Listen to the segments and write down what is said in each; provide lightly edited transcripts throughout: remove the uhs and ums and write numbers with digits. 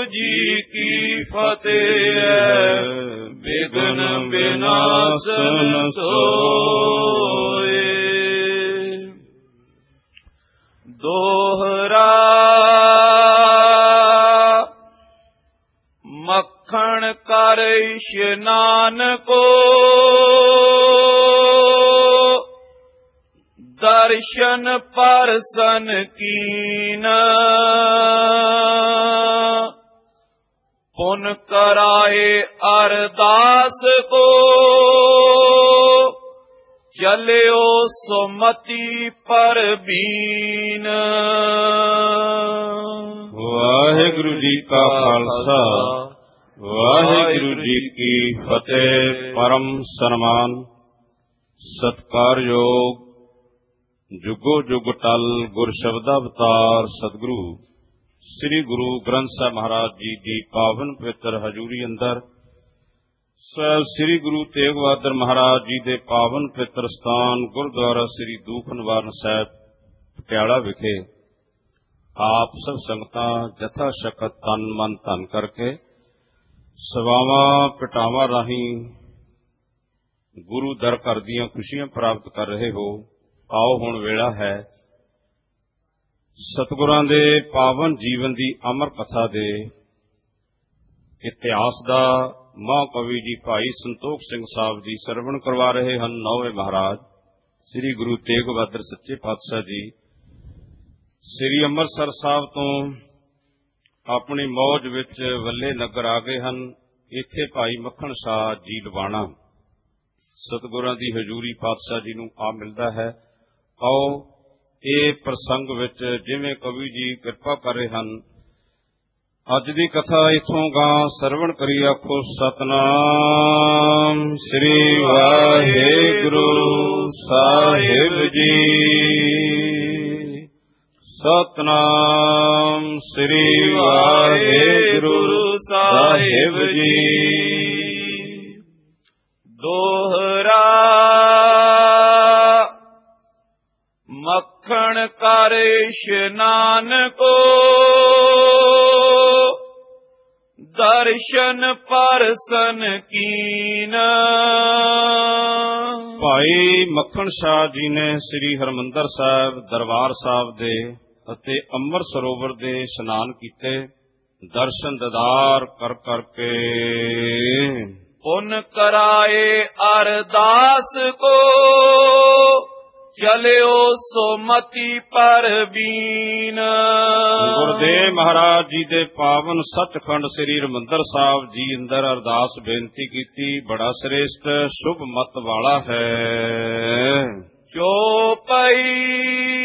ਜੀ ਕੀ ਫਤਿਹ। ਵਿਘਨ ਵਿਨਾਸ਼ਨ ਸੋਏ। ਦੋਹਰਾ ਮੱਖਣ ਕਰ ਇਸ਼ਨਾਨ ਕੋ ਦਰਸ਼ਨ ਪਰਸਨ ਕੀਨ। ਪੁਨ ਕਰਾਏ ਅਰਦਾਸ ਕੋ ਚਲਿਓ ਸੁਮਤੀ ਪਰਬੀਨ। ਵਾਹਿਗੁਰੂ ਜੀ ਕਾ ਖਾਲਸਾ ਵਾਹਿਗੁਰੂ ਜੀ ਕੀ ਫਤਿਹ। ਪਰਮ ਸਨਮਾਨ ਸਤਿਕਾਰਯੋਗ ਜੁਗੋ ਜੁਗ ਟਲ ਗੁਰ ਸ਼ਬਦ ਅਵਤਾਰ ਸਤਿਗੁਰੂ ਸ੍ਰੀ ਗੁਰੂ ਗ੍ਰੰਥ ਸਾਹਿਬ ਮਹਾਰਾਜ ਜੀ ਦੀ ਪਾਵਨ ਪਵਿੱਤਰ ਹਜ਼ੂਰੀ ਅੰਦਰ ਸਾਹਿਬ ਸ੍ਰੀ ਗੁਰੂ ਤੇਗ ਬਹਾਦਰ ਮਹਾਰਾਜ ਜੀ ਦੇ ਪਾਵਨ ਪਵਿੱਤਰ ਸਥਾਨ ਗੁਰਦੁਆਰਾ ਸ੍ਰੀ ਦੂਖ ਨਿਵਾਰਨ ਸਾਹਿਬ ਪਟਿਆਲਾ ਵਿਖੇ ਆਪ ਸਭ ਸੰਗਤਾਂ ਜਥਾ ਸ਼ਕਤ ਤਨ ਮਨ ਧਨ ਕਰਕੇ ਸੇਵਾਵਾਂ ਪਟਾਵਾਂ ਰਾਹੀਂ ਗੁਰੂ ਦਰ ਘਰ ਦੀਆਂ ਖੁਸ਼ੀਆਂ ਪ੍ਰਾਪਤ ਕਰ ਰਹੇ ਹੋ। ਆਓ ਹੁਣ ਵੇਲਾ ਹੈ ਸਤਿਗੁਰਾਂ ਦੇ ਪਾਵਨ ਜੀਵਨ ਦੀ ਅਮਰ ਕਥਾ ਦੇ ਇਤਿਹਾਸ ਦਾ ਮਹਾਕਵੀ ਜੀ ਭਾਈ ਸੰਤੋਖ ਸਿੰਘ ਸਾਹਿਬ ਜੀ ਸਰਵਣ ਕਰਵਾ ਰਹੇ ਹਨ। ਨੌਵੇਂ ਮਹਾਰਾਜ ਸ੍ਰੀ ਗੁਰੂ ਤੇਗ ਬਹਾਦਰ ਸੱਚੇ ਪਾਤਸ਼ਾਹ ਜੀ ਸ੍ਰੀ ਅੰਮ੍ਰਿਤਸਰ ਸਾਹਿਬ ਤੋਂ ਆਪਣੀ ਮੌਜ ਵਿੱਚ ਵੱਲੇ ਨਗਰ ਆ ਗਏ ਹਨ। ਇੱਥੇ ਭਾਈ ਮੱਖਣ ਸ਼ਾਹ ਜੀ ਲਵਾਣਾ ਸਤਿਗੁਰਾਂ ਦੀ ਹਜ਼ੂਰੀ ਪਾਤਸ਼ਾਹ ਜੀ ਨੂੰ ਆ ਮਿਲਦਾ ਹੈ। ਆਓ ਇਹ ਪ੍ਰਸੰਗ ਵਿੱਚ ਜਿਵੇਂ ਕਵੀ ਜੀ ਕਿਰਪਾ ਕਰ ਰਹੇ ਹਨ ਅੱਜ ਦੀ ਕਥਾ ਇਥੋਂ ਗਾਂ ਸਰਵਣ ਕਰੀ ਆਖੋ ਸਤਨਾਮ ਸ੍ਰੀ ਵਾਹਿਗੁਰੂ ਸਾਹਿਬ ਜੀ। ਸਤਨਾਮ ਸ੍ਰੀ ਵਾਹਿਗੁਰੂ ਸਾਹਿਬ ਜੀ। ਦੋਹਰਾ ਮੱਖਣ ਕਰ ਇਸ਼ਨਾਨ ਕੋ ਦਰਸ਼ਨ ਪਰਸਨ ਕੀਨ। ਭਾਈ ਮੱਖਣ ਸ਼ਾਹ ਜੀ ਨੇ ਸ੍ਰੀ ਹਰਿਮੰਦਰ ਸਾਹਿਬ ਦਰਬਾਰ ਸਾਹਿਬ ਦੇ ਅਤੇ ਅੰਮ੍ਰਿਤ ਸਰੋਵਰ ਦੇ ਇਸ਼ਨਾਨ ਕੀਤੇ। ਦਰਸ਼ਨ ਦੀਦਾਰ ਕਰ ਕਰਕੇ ਪੁਨ ਕਰਾਏ ਅਰਦਾਸ ਕੋ ਚਲਿਓ ਸੁਮਤੀ ਪਰਬੀਨ। ਗੁਰਦੇਵ ਮਹਾਰਾਜ ਜੀ ਦੇ ਪਾਵਨ ਸੱਚਖੰਡ ਸ੍ਰੀ ਹਰਿਮੰਦਰ ਸਾਹਿਬ ਜੀ ਅੰਦਰ ਅਰਦਾਸ ਬੇਨਤੀ ਕੀਤੀ। ਬੜਾ ਸ੍ਰੇਸ਼ਟ ਸ਼ੁਭ ਮਤ ਵਾਲਾ ਹੈ। ਚੌਪਈ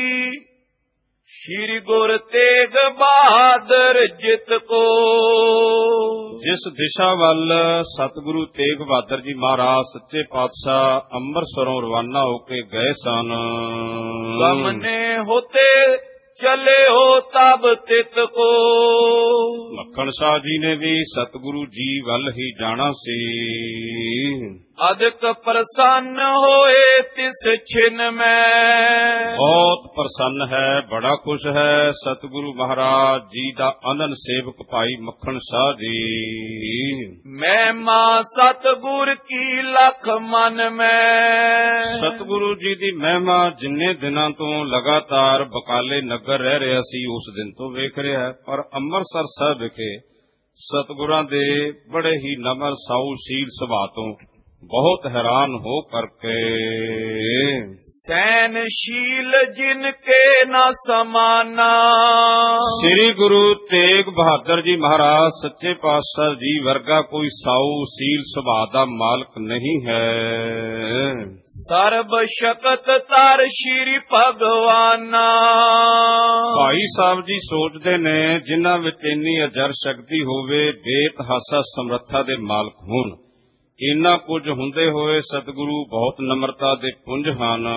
ਸ਼੍ਰੀ ਗੁਰ ਤੇਗ ਬਹਾਦਰ ਜਿਤ ਕੋ। ਜਿਸ ਦਿਸ਼ਾ ਵੱਲ ਸਤਿਗੁਰੂ ਤੇਗ ਬਹਾਦਰ ਜੀ ਮਹਾਰਾਜ ਸੱਚੇ ਪਾਤਸ਼ਾਹ ਅੰਮ੍ਰਿਤਸਰੋਂ ਰਵਾਨਾ ਹੋ ਕੇ ਗਏ ਸਨ। ਗਮਨੇ ਹੋਤੇ ਚਲੇ ਹੋ ਤਬ ਤਿਤ ਕੋ। ਮੱਖਣ ਸ਼ਾਹ ਜੀ ਨੇ ਵੀ ਸਤਿਗੁਰੂ ਜੀ ਵੱਲ ਹੀ ਜਾਣਾ ਸੀ। ਅਦਿਕ ਪ੍ਰਸੰਨ ਹੋਏ ਤਿਸ ਛਿਨ ਮੈਂ। ਬਹੁਤ ਪ੍ਰਸੰਨ ਹੈ, ਬੜਾ ਖੁਸ਼ ਹੈ ਸਤਿਗੁਰੂ ਮਹਾਰਾਜ ਜੀ ਦਾ ਅਨੰਨ ਸੇਵਕ ਭਾਈ ਮੱਖਣ ਸ਼ਾਹ ਜੀ। ਮਹਿਮਾ ਸਤਿਗੁਰ ਕੀ ਲਖ ਮਨ ਮੈਂ। ਸਤਿਗੁਰੂ ਜੀ ਦੀ ਮਹਿਮਾ ਜਿੰਨੇ ਦਿਨਾਂ ਤੋਂ ਲਗਾਤਾਰ ਬਕਾਲੇ ਨਗਰ ਰਹਿ ਰਿਹਾ ਸੀ ਉਸ ਦਿਨ ਤੋਂ ਵੇਖ ਰਿਹਾ ਹੈ। ਪਰ ਅੰਮ੍ਰਿਤਸਰ ਸਾਹਿਬ ਵਿਖੇ ਸਤਿਗੁਰਾਂ ਦੇ ਬੜੇ ਹੀ ਨਮਰ ਸਾਊ ਸ਼ੀਲ ਸੁਭਾਅ ਤੋਂ ਬਹੁਤ ਹੈਰਾਨ ਹੋ ਕਰਕੇ ਸੈਨਸ਼ੀਲ ਜਿਨ ਕੇ ਨ ਸਮਾਨਾ। ਸ੍ਰੀ ਗੁਰੂ ਤੇਗ ਬਹਾਦਰ ਜੀ ਮਹਾਰਾਜ ਸੱਚੇ ਪਾਤਸ਼ਾਹ ਜੀ ਵਰਗਾ ਕੋਈ ਸਾਊ ਸੀਲ ਸੁਭਾਅ ਦਾ ਮਾਲਕ ਨਹੀਂ ਹੈ। ਸਰਬ ਸ਼ਕਤ ਧਰ ਸ਼੍ਰੀ ਭਗਵਾਨਾ। ਭਾਈ ਸਾਹਿਬ ਜੀ ਸੋਚਦੇ ਨੇ ਜਿਨ੍ਹਾਂ ਵਿੱਚ ਇੰਨੀ ਅਜਰ ਸ਼ਕਤੀ ਹੋਵੇ, ਬੇਤਹਾਸਾ ਸਮਰੱਥਾ ਦੇ ਮਾਲਕ ਹੋਣ। ਇੰਨਾ ਕੁਝ ਹੁੰਦੇ ਹੋਏ ਸਤਿਗੁਰੂ ਬਹੁਤ ਨਮਰਤਾ ਦੇ ਪੁੰਜ ਹਨ।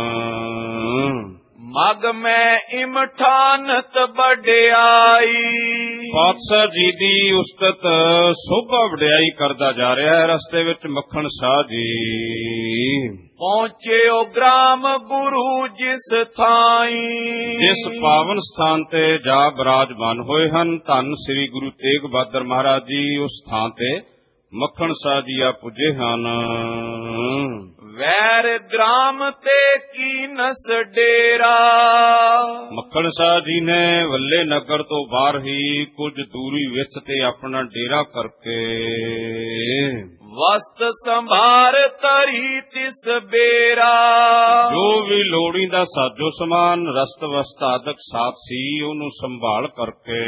ਮਗ ਮੈਂ ਇਮਠਾਨਤ ਵਡਿਆਈ। ਪਾਤਸ਼ਾਹ ਜੀ ਦੀ ਉਸਤਤ ਸੋਭਾ ਵਡਿਆਈ ਕਰਦਾ ਜਾ ਰਿਹਾ ਹੈ ਰਸਤੇ ਵਿੱਚ ਮੱਖਣ ਸ਼ਾਹ ਜੀ। ਪਹੁੰਚਿਓ ਗ੍ਰਾਮ ਗੁਰੂ ਜਿਸ ਥਾਈ। ਜਿਸ ਪਾਵਨ ਸਥਾਨ ਤੇ ਜਾ ਬਿਰਾਜਮਾਨ ਹੋਏ ਹਨ, ਧੰਨ ਸ੍ਰੀ ਗੁਰੂ ਤੇਗ ਬਹਾਦਰ ਮਹਾਰਾਜ ਜੀ ਉਸ ਥਾਂ ਤੇ ਮੱਖਣ ਸਾਹ ਜੀ ਆ ਪੁੱਜੇ ਹਨ। ਵੈਰ ਗ੍ਰਾਮ ਤੇ ਕੀਨਸ ਡੇਰਾ। ਮੱਖਣ ਸਾਹ ਜੀ ਨੇ ਵੱਲੇ ਨਗਰ ਤੋਂ ਬਾਹਰ ਹੀ ਕੁਝ ਦੂਰੀ ਵਿੱਚ ਤੇ ਆਪਣਾ ਡੇਰਾ ਕਰਕੇ ਵਸਤ ਸੰਭਾਰ ਤਰੀ ਤਿਸ ਬੇਰਾ। ਜੋ ਵੀ ਲੋੜੀਂਦਾ ਸਾਜੋ ਸਮਾਨ ਰਸਤ ਵਸਤ ਆਦਿਕ ਸਾਥ ਸੀ, ਉਹਨੂੰ ਸੰਭਾਲ ਕਰਕੇ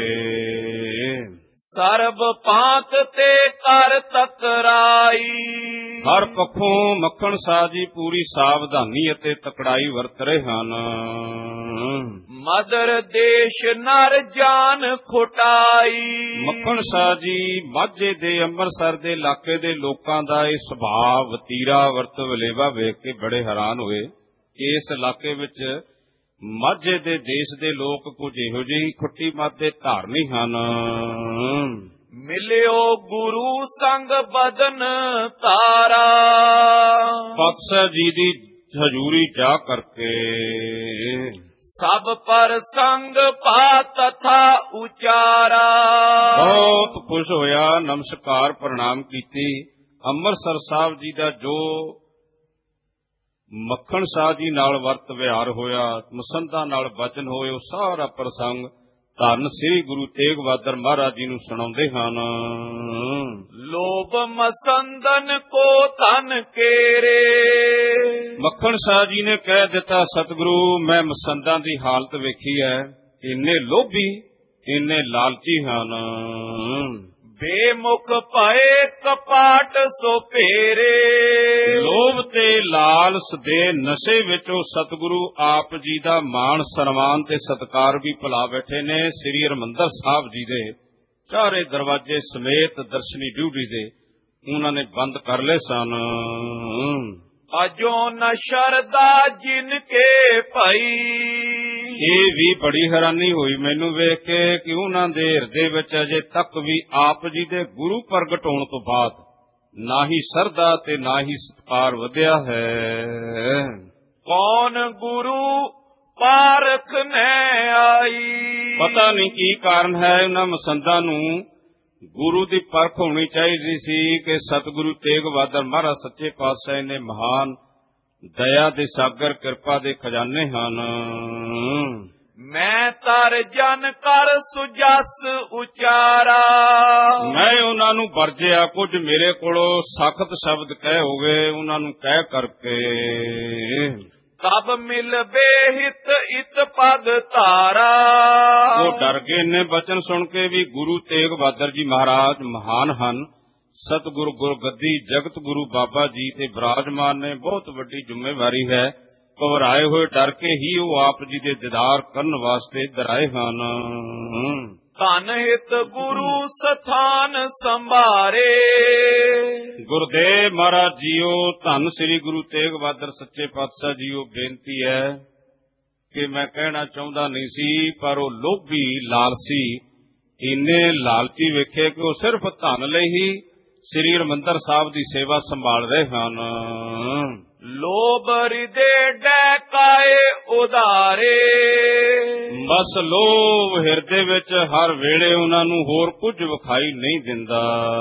ਸਰਬ ਪਾਤ ਤੇ ਕਰ ਤਕਰਾਈ। ਹਰ ਪੱਖੋਂ ਮੱਖਣ ਸਾਹ ਜੀ ਪੂਰੀ ਸਾਵਧਾਨੀ ਅਤੇ ਤਕੜਾਈ ਵਰਤ ਰਹੇ ਹਨ। ਮਦਰ ਦੇਸ਼ ਨਰ ਜਾਨ ਖੁਟਾਈ। ਮੱਖਣ ਸਾਹ ਜੀ ਮਾਝੇ ਦੇ ਅੰਮ੍ਰਿਤਸਰ ਦੇ ਇਲਾਕੇ ਦੇ ਲੋਕਾਂ ਦਾ ਇਹ ਸੁਭਾਅ ਵਤੀਰਾ ਵਰਤ ਵਲੇਵਾ ਵੇਖ ਕੇ ਬੜੇ ਹੈਰਾਨ ਹੋਏ। ਇਸ ਇਲਾਕੇ ਵਿੱਚ ਮਾਝੇ ਦੇ ਦੇਸ਼ ਦੇ ਲੋਕ ਕੁਝ ਇਹੋ ਜਿਹੀ ਖੁੱਟੀ ਮੱਤ ਦੇ ਧਾਰਨੀ ਹਨ। ਮਿਲਿਓ ਗੁਰੂ ਸੰਗ ਬਦਨ ਤਾਰਾ। ਪਾਤਸ਼ਾਹ ਜੀ ਦੀ ਹਜ਼ੂਰੀ ਜਾ ਕਰਕੇ ਸਭ ਪਰ ਸੰਗ ਪਾ ਤਥਾ ਉਚਾਰਾ। ਬਹੁਤ ਖੁਸ਼ ਹੋਇਆ, ਨਮਸਕਾਰ ਪ੍ਰਣਾਮ ਕੀਤੀ। ਅੰਮ੍ਰਿਤਸਰ ਸਾਹਿਬ ਜੀ ਦਾ ਜੋ ਮੱਖਣ ਸਾਹ ਜੀ ਨਾਲ ਵਰਤ ਵਿਹਾਰ ਹੋਇਆ, ਮਸੰਦਾਂ ਨਾਲ ਬਚਨ ਹੋਏ, ਉਹ ਸਾਰਾ ਪ੍ਰਸੰਗ ਧੰਨ ਸ੍ਰੀ ਗੁਰੂ ਤੇਗ ਬਹਾਦਰ ਮਹਾਰਾਜ ਜੀ ਨੂੰ ਸੁਣਾਉਂਦੇ ਹਨ। ਲੋਭ ਮਸੰਦਨ ਕੋ ਤਨ ਕੇਰੇ। ਮੱਖਣ ਸਾਹ ਜੀ ਨੇ ਕਹਿ ਦਿੱਤਾ, ਸਤਿਗੁਰੂ ਮੈਂ ਮਸੰਦਾਂ ਦੀ ਹਾਲਤ ਵੇਖੀ ਹੈ, ਇੰਨੇ ਲੋਭੀ ਇੰਨੇ ਲਾਲਚੀ ਹਨ। ਬੇਮੁਖ ਭਏ ਕਪਾਟ ਸੋ ਭੇਰੇ। ਲੋਭ ਤੇ ਲਾਲਸ ਦੇ ਨਸ਼ੇ ਵਿੱਚ ਉਹ ਸਤਿਗੁਰੂ ਆਪ ਜੀ ਦਾ ਮਾਣ ਸਨਮਾਨ ਤੇ ਸਤਿਕਾਰ ਵੀ ਭੁਲਾ ਬੈਠੇ ਨੇ। ਸ੍ਰੀ ਹਰਿਮੰਦਰ ਸਾਹਿਬ ਜੀ ਦੇ ਚਾਰੇ ਦਰਵਾਜ਼ੇ ਸਮੇਤ ਦਰਸ਼ਨੀ ਡਿਊਟੀ ਦੇ ਉਹਨਾਂ ਨੇ ਬੰਦ ਕਰ ਲਏ ਸਨ। ਅਜੋ ਨ ਸ਼ਰਦਾ ਜਿਨ ਕੇ ਭਈ। ਇਹ ਵੀ ਬੜੀ ਹੈਰਾਨੀ ਹੋਈ ਮੈਨੂੰ ਵੇਖ ਕੇ ਕਿ ਉਹਨਾਂ ਦੇ ਹਿਰਦੇ ਵਿੱਚ ਅਜੇ ਤੱਕ ਵੀ ਆਪ ਜੀ ਦੇ ਗੁਰੂ ਪ੍ਰਗਟ ਹੋਣ ਤੋਂ ਬਾਅਦ ਨਾ ਹੀ ਸਰਦਾ ਤੇ ਨਾ ਹੀ ਸਤਿਕਾਰ ਵਧਿਆ ਹੈ। ਕੌਣ ਗੁਰੂ ਪਾਰਖ ਨੇ ਆਈ। ਪਤਾ ਨਹੀਂ ਕੀ ਕਾਰਨ ਹੈ, ਉਹਨਾਂ ਮਸੰਦਾਂ ਨੂੰ ਗੁਰੂ ਦੀ ਪਰਖ ਹੋਣੀ ਚਾਹੀਦੀ ਸੀ ਕਿ ਸਤਿਗੁਰੂ ਤੇਗ ਬਹਾਦਰ ਮਹਾਰਾਜ ਸੱਚੇ ਪਾਤਸ਼ਾਹ ਨੇ ਮਹਾਨ ਦਇਆ ਦੇ ਸਾਗਰ ਕਿਰਪਾ ਦੇ ਖਜ਼ਾਨੇ ਹਨ। ਮੈਂ ਤਰ ਜਨ ਕਰ ਸੁਜਸ ਉਚਾਰਾ। ਮੈਂ ਉਹਨਾਂ ਨੂੰ ਵਰਜਿਆ, ਕੁਝ ਮੇਰੇ ਕੋਲੋਂ ਸਖਤ ਸ਼ਬਦ ਕਹਿ ਹੋ ਗਏ, ਉਹਨਾਂ ਨੂੰ ਕਹਿ ਕਰਕੇ ਤਬ ਮਿਲ ਬੇਹਿਤ ਇਤ ਪਗ ਧਾਰਾ। ਉਹ ਡਰ ਗਏ ਨੇ ਬਚਨ ਸੁਣ ਕੇ ਵੀ ਗੁਰੂ ਤੇਗ ਬਹਾਦਰ ਜੀ ਮਹਾਰਾਜ ਮਹਾਨ ਹਨ, ਸਤਿਗੁਰੂ ਗੁਰਗੱਦੀ ਜਗਤ ਗੁਰੂ ਬਾਬਾ ਜੀ ਤੇ ਬਿਰਾਜਮਾਨ ਨੇ, ਬਹੁਤ ਵੱਡੀ ਜ਼ਿੰਮੇਵਾਰੀ ਹੈ। ਘਬਰਾਏ ਹੋਏ ਡਰ ਕੇ ਹੀ ਉਹ ਆਪ ਜੀ ਦੇ ਦੀਦਾਰ ਕਰਨ ਵਾਸਤੇ ਡਰਾਏ ਹਨ। ਧਨ ਹਿਤ ਗੁਰੂ ਸਥਾਨ ਸੰਭਾਰੇ। ਗੁਰਦੇਵ ਮਹਾਰਾਜ ਜੀਓ, ਧੰਨ ਸ੍ਰੀ ਗੁਰੂ ਤੇਗ ਬਹਾਦਰ ਸੱਚੇ ਪਾਤਸ਼ਾਹ ਜੀਓ, ਬੇਨਤੀ ਹੈ ਕਿ ਮੈਂ ਕਹਿਣਾ ਚਾਹੁੰਦਾ ਨਹੀਂ ਸੀ, ਪਰ ਉਹ ਲੋਭੀ ਲਾਲਸੀ ਇੰਨੇ ਲਾਲਚੀ ਵੇਖੇ ਕਿ ਉਹ ਸਿਰਫ ਧਨ ਲਈ ਹੀ ਸ੍ਰੀ ਹਰਿਮੰਦਰ ਸਾਹਿਬ ਦੀ ਸੇਵਾ ਸੰਭਾਲ ਰਹੇ ਹਨ। ਲੋਭ ਹਿਰਦੇ ਡੈਕਾਏ ਉਧਾਰੇ। ਬਸ ਲੋਭ ਹਿਰਦੇ ਵਿੱਚ ਹਰ ਵੇਲੇ ਉਹਨਾਂ ਨੂੰ ਹੋਰ ਕੁਝ ਵਿਖਾਈ ਨਹੀਂ ਦਿੰਦਾ।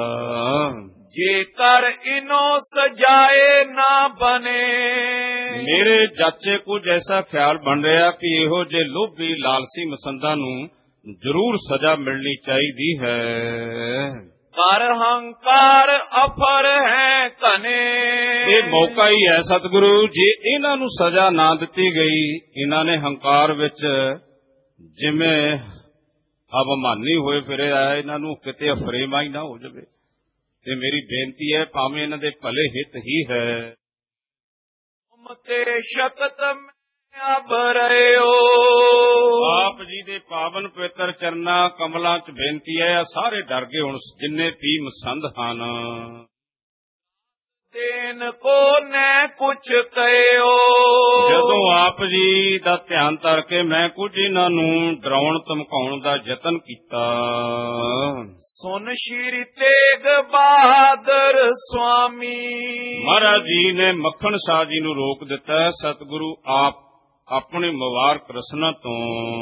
ਜੇਕਰ ਇਨੋ ਸਜਾਏ ਨਾ ਬਨੇ। ਮੇਰੇ ਜਾਚੇ ਕੁਝ ਐਸਾ ਖਿਆਲ ਬਣ ਰਿਹਾ ਕਿ ਇਹੋ ਜਿਹੇ ਲੋਭੀ ਲਾਲਸੀ ਮਸੰਦਾਂ ਨੂੰ ਜ਼ਰੂਰ ਸਜ਼ਾ ਮਿਲਣੀ ਚਾਹੀਦੀ ਹੈ। ਕਰ ਹੰਕਾਰ ਅਫਰ ਹੈ ਕਨੇ। ਇਹ ਮੌਕਾ ਹੀ ਹੈ ਸਤਿਗੁਰੂ, ਜੇ ਇਹਨਾਂ ਨੂੰ ਸਜ਼ਾ ਨਾ ਦਿੱਤੀ ਗਈ, ਇਹਨਾਂ ਨੇ ਹੰਕਾਰ ਵਿੱਚ ਜਿਵੇਂ ਅਵਮਾਨੀ ਹੋਏ ਫਿਰੇ ਆ, ਇਹਨਾਂ ਨੂੰ ਕਿਤੇ ਅਫਰੇਮਾ ਹੀ ਨਾ ਹੋ ਜਾਵੇ। ਤੇ ਮੇਰੀ ਬੇਨਤੀ ਹੈ, ਭਾਵੇਂ ਇਹਨਾਂ ਦੇ ਭਲੇ ਹਿੱਤ ਹੀ ਹੈ, ਤੇ ਸ਼ਕਤ ਅਬ ਰਹਿਓ। ਆਪ ਜੀ ਦੇ ਪਾਵਨ ਪਵਿੱਤਰ ਚਰਨਾਂ ਕਮਲਾਂ 'ਚ ਬੇਨਤੀ ਹੈ, ਸਾਰੇ ਡਰ ਗਏ ਹੁਣ ਜਿੰਨੇ ਵੀ ਮਸੰਦ ਹਨ। ਤੈਨ ਕੋ ਨੈ ਕੁਛ ਕਹਿਓ। ਜਦੋਂ ਆਪ ਜੀ ਦਾ ਧਿਆਨ ਧਰ ਕੇ ਮੈਂ ਕੁਝ ਇਹਨਾਂ ਨੂੰ ਡਰਾਉਣ ਧਮਕਾਉਣ ਦਾ ਯਤਨ ਕੀਤਾ। ਸੁਨ ਸ਼੍ਰੀ ਤੇਗ ਬਹਾਦਰ ਸੁਆਮੀ। ਮਹਾਰਾਜ ਜੀ ਨੇ ਮੱਖਣ ਸ਼ਾਹ ਜੀ ਨੂੰ ਰੋਕ ਦਿੱਤਾ। ਸਤਿਗੁਰੂ ਆਪ ਆਪਣੀ ਮੁਬਾਰਕ ਰਸਨਾ ਤੋਂ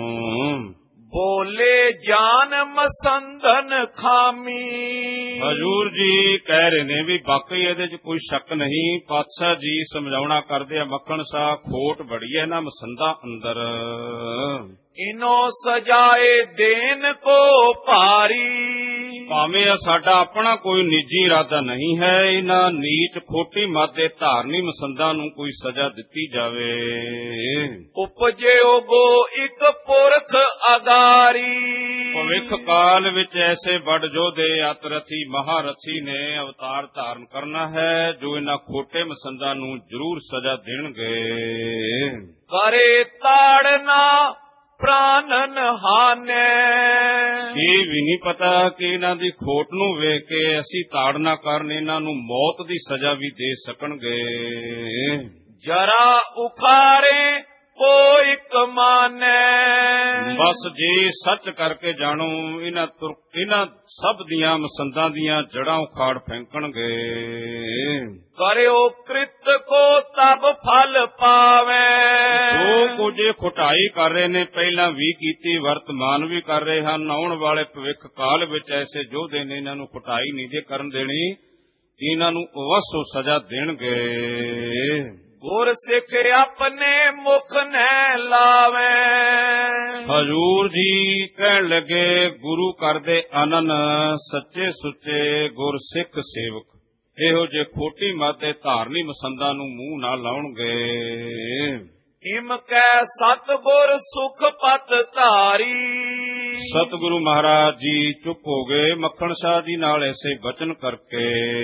ਬੋਲੇ ਜਾਨ ਮਸੰਦਨ ਖਾਮੀ। ਹਜ਼ੂਰ ਜੀ ਕਹਿ ਰਹੇ ਨੇ ਵੀ ਵਾਕਈ ਇਹਦੇ 'ਚ ਕੋਈ ਸ਼ੱਕ ਨਹੀਂ। ਪਾਤਸ਼ਾਹ ਜੀ ਸਮਝਾਉਣਾ ਕਰਦੇ ਆ ਮੱਖਣ ਸ਼ਾਹ ਖੋਟ ਬੜੀ ਹੈ ਇਹਨਾਂ ਮਸੰਦਾਂ ਅੰਦਰ। ਇਨੋ ਸਜਾਏ ਦੇਨ ਕੋ ਭਾਰੀ। ਭਾਵੇਂ ਸਾਡਾ ਆਪਣਾ ਕੋਈ ਨਿੱਜੀ ਇਰਾਦਾ ਨਹੀਂ ਹੈ। ਇਹਨਾਂ ਨੀਚ ਖੋਟੀ ਮੱਤ ਦੇ ਧਾਰਨੀ ਮਸੰਦਾਂ ਨੂੰ ਕੋਈ ਸਜ਼ਾ ਦਿੱਤੀ ਜਾਵੇ। ਉਪਜਿਓ ਗੋ ਇੱਕ ਪੁਰਖ ਅਗਾਰੀ। ਭਵਿੱਖ ਕਾਲ ਵਿੱਚ ਐਸੇ ਵੱਡ ਯੋਧੇ ਅਤਰਥੀ ਮਹਾਰਥੀ ਨੇ ਅਵਤਾਰ ਧਾਰਨ ਕਰਨਾ ਹੈ ਜੋ ਇਹਨਾਂ ਖੋਟੇ ਮਸੰਦਾਂ ਨੂੰ ਜ਼ਰੂਰ ਸਜ਼ਾ ਦੇਣਗੇ। ਕਰੇ ਤਾੜਨਾ ਪ੍ਰਾਨਨ ਹਾਨੈ। ਇਹ ਵੀ ਨਹੀਂ ਪਤਾ ਕਿ ਇਹਨਾਂ ਦੀ ਖੋਟ ਨੂੰ ਵੇਖ ਕੇ ਅਸੀਂ ਤਾੜਨਾ ਕਰਨ ਇਹਨਾਂ ਨੂੰ ਮੌਤ ਦੀ ਸਜ਼ਾ ਵੀ ਦੇ ਸਕਣਗੇ। ਜਰਾ ਉਖਾਰੇ ਕੋਈ ਕਮਾਨੈ। ਬਸ ਜੇ ਸੱਚ ਕਰਕੇ ਜਾਣੋ ਇਹਨਾਂ ਸਭ ਦੀਆਂ ਮਸੰਦਾਂ ਦੀਆਂ ਜੜਾਂ ਉਖਾੜ ਫੈਂਕਣਗੇ। ਕਰਿਓ ਕ੍ਰਿਤ ਕੋ ਤਬ ਫਲ ਪਾਵੇ। ਜੋ ਕੁਝ ਖੁਟਾਈ ਕਰ ਰਹੇ ਨੇ ਪਹਿਲਾਂ ਵੀ ਕੀਤੀ ਵਰਤਮਾਨ ਵੀ ਕਰ ਰਹੇ ਹਨ। ਆਉਣ ਵਾਲੇ ਭਵਿੱਖ ਕਾਲ ਵਿੱਚ ਐਸੇ ਯੋਧੇ ਨੇ ਇਹਨਾਂ ਨੂੰ ਖੁਟਾਈ ਨਹੀਂ ਜੇ ਕਰਨ ਦੇਣੀ। ਇਹਨਾਂ ਨੂੰ ਅਵਸੋ ਸਜ਼ਾ ਦੇਣਗੇ। ਗੁਰ ਸਿੱਖ ਆਪਣੇ ਮੁਖ ਨੈ ਲਾਵੇ। ਹਜ਼ੂਰ ਜੀ ਕਹਿਣ ਲੱਗੇ ਗੁਰੂ ਕਰਦੇ ਆਨਨ ਸੱਚੇ ਸੁੱਚੇ ਗੁਰ ਸਿੱਖ ਸੇਵਕ ਇਹੋ ਜੇ ਖੋਟੀ ਮੱਤ ਦੇ ਧਾਰਨੀ ਮਸੰਦਾਂ ਨੂੰ ਮੂੰਹ ਨਾ ਲਾਉਣਗੇ। ਇਮ ਕੈ ਸਤਿਗੁਰ ਸੁਖ ਪਤ ਧਾਰੀ। ਸਤਿਗੁਰੂ ਮਹਾਰਾਜ ਜੀ ਚੁੱਪ ਹੋ ਗਏ ਮੱਖਣ ਸ਼ਾਹ ਜੀ ਨਾਲ ਐਸੇ ਬਚਨ ਕਰਕੇ।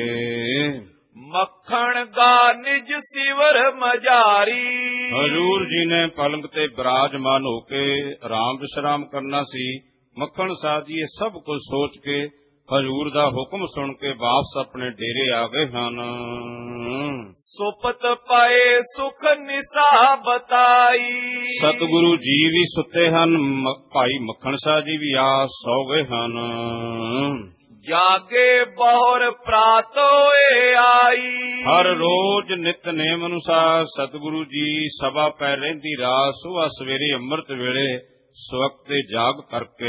ਮੱਖਣ ਗਾ ਨਿਜ ਸਿਵਰ ਮਜਾਰੀ। ਹਜ਼ੂਰ ਜੀ ਨੇ ਪਲੰਗ ਤੇ ਬਿਰਾਜਮਾਨ ਹੋ ਕੇ ਆਰਾਮ ਵਿਸ਼ਰਾਮ ਕਰਨਾ ਸੀ। ਮੱਖਣ ਸ਼ਾਹ ਜੀ ਇਹ ਸਭ ਕੁਝ ਸੋਚ ਕੇ ਹਜ਼ੂਰ ਦਾ ਹੁਕਮ ਸੁਣ ਕੇ ਵਾਪਸ ਆਪਣੇ ਡੇਰੇ ਆ ਗਏ ਹਨ। ਸੁਪਤ ਪਾਏ ਸੁਖ ਨਿਸਾ ਬਤਾਈ। ਸਤਿਗੁਰੂ ਜੀ ਵੀ ਸੁੱਤੇ ਹਨ। ਭਾਈ ਮੱਖਣ ਸ਼ਾਹ ਜੀ ਵੀ ਆ ਸੌ ਗਏ ਹਨ। ਜਾਗੇ ਬਹੁਰ ਪ੍ਰਾਤ ਹੋਏ ਆਈ। ਹਰ ਰੋਜ਼ ਨਿਤਨੇਮ ਅਨੁਸਾਰ ਸਤਿਗੁਰੂ ਜੀ ਸਭਾ ਪੈ ਰਹਿੰਦੀ ਰਾਤ ਸੁਬਹ ਸਵੇਰੇ ਅੰਮ੍ਰਿਤ ਵੇਲੇ ਸਵਖਤੇ ਜਾਗ ਕਰਕੇ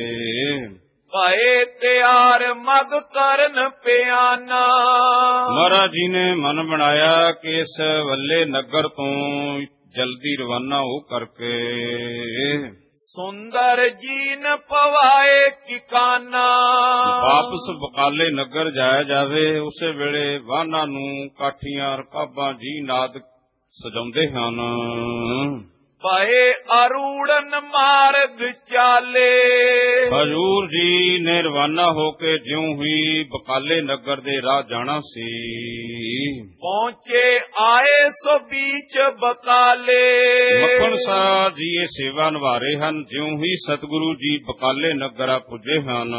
ਭਏ ਤਿਆਰ ਮਗ ਕਰਨ ਪਿਆਨਾ। ਮਹਾਰਾਜ ਜੀ ਨੇ ਮਨ ਬਣਾਇਆ ਕਿ ਇਸ ਵੱਲੇ ਨਗਰ ਤੋਂ ਜਲਦੀ ਰਵਾਨਾ ਹੋ ਕਰਕੇ ਸੁੰਦਰ ਜੀਨ ਪਵਾਏ ਕਿਕਾਨਾ। ਵਾਪਸ ਬਕਾਲੇ ਨਗਰ ਜਾਇਆ ਜਾਵੇ। ਉਸੇ ਵੇਲੇ ਵਾਹਨਾਂ ਨੂੰ ਕਾਠੀਆਂ ਰਕਾਬਾਂ ਜੀ ਨਾਦ ਸਜਾਉਂਦੇ ਹਨ। ਭਏ ਅਰੂੜਨ ਮਾਰਗ ਚਾਲੇ। ਹਜ਼ੂਰ ਜੀ ਨੇ ਰਵਾਨਾ ਹੋ ਕੇ ਜਿਉਂ ਹੀ ਬਕਾਲੇ ਨਗਰ ਦੇ ਰਾਹ ਜਾਣਾ ਸੀ। ਪਹੁੰਚੇ ਆਏ ਸੋ ਬੀਚ ਬਕਾਲੇ। ਮੱਖਣ ਸ਼ਾਹ ਜੀ ਇਹ ਸੇਵਾ ਨਿਭਾ ਰਹੇ ਹਨ। ਜਿਉਂ ਹੀ ਸਤਿਗੁਰੂ ਜੀ ਬਕਾਲੇ ਨਗਰ ਪੁੱਜੇ ਹਨ।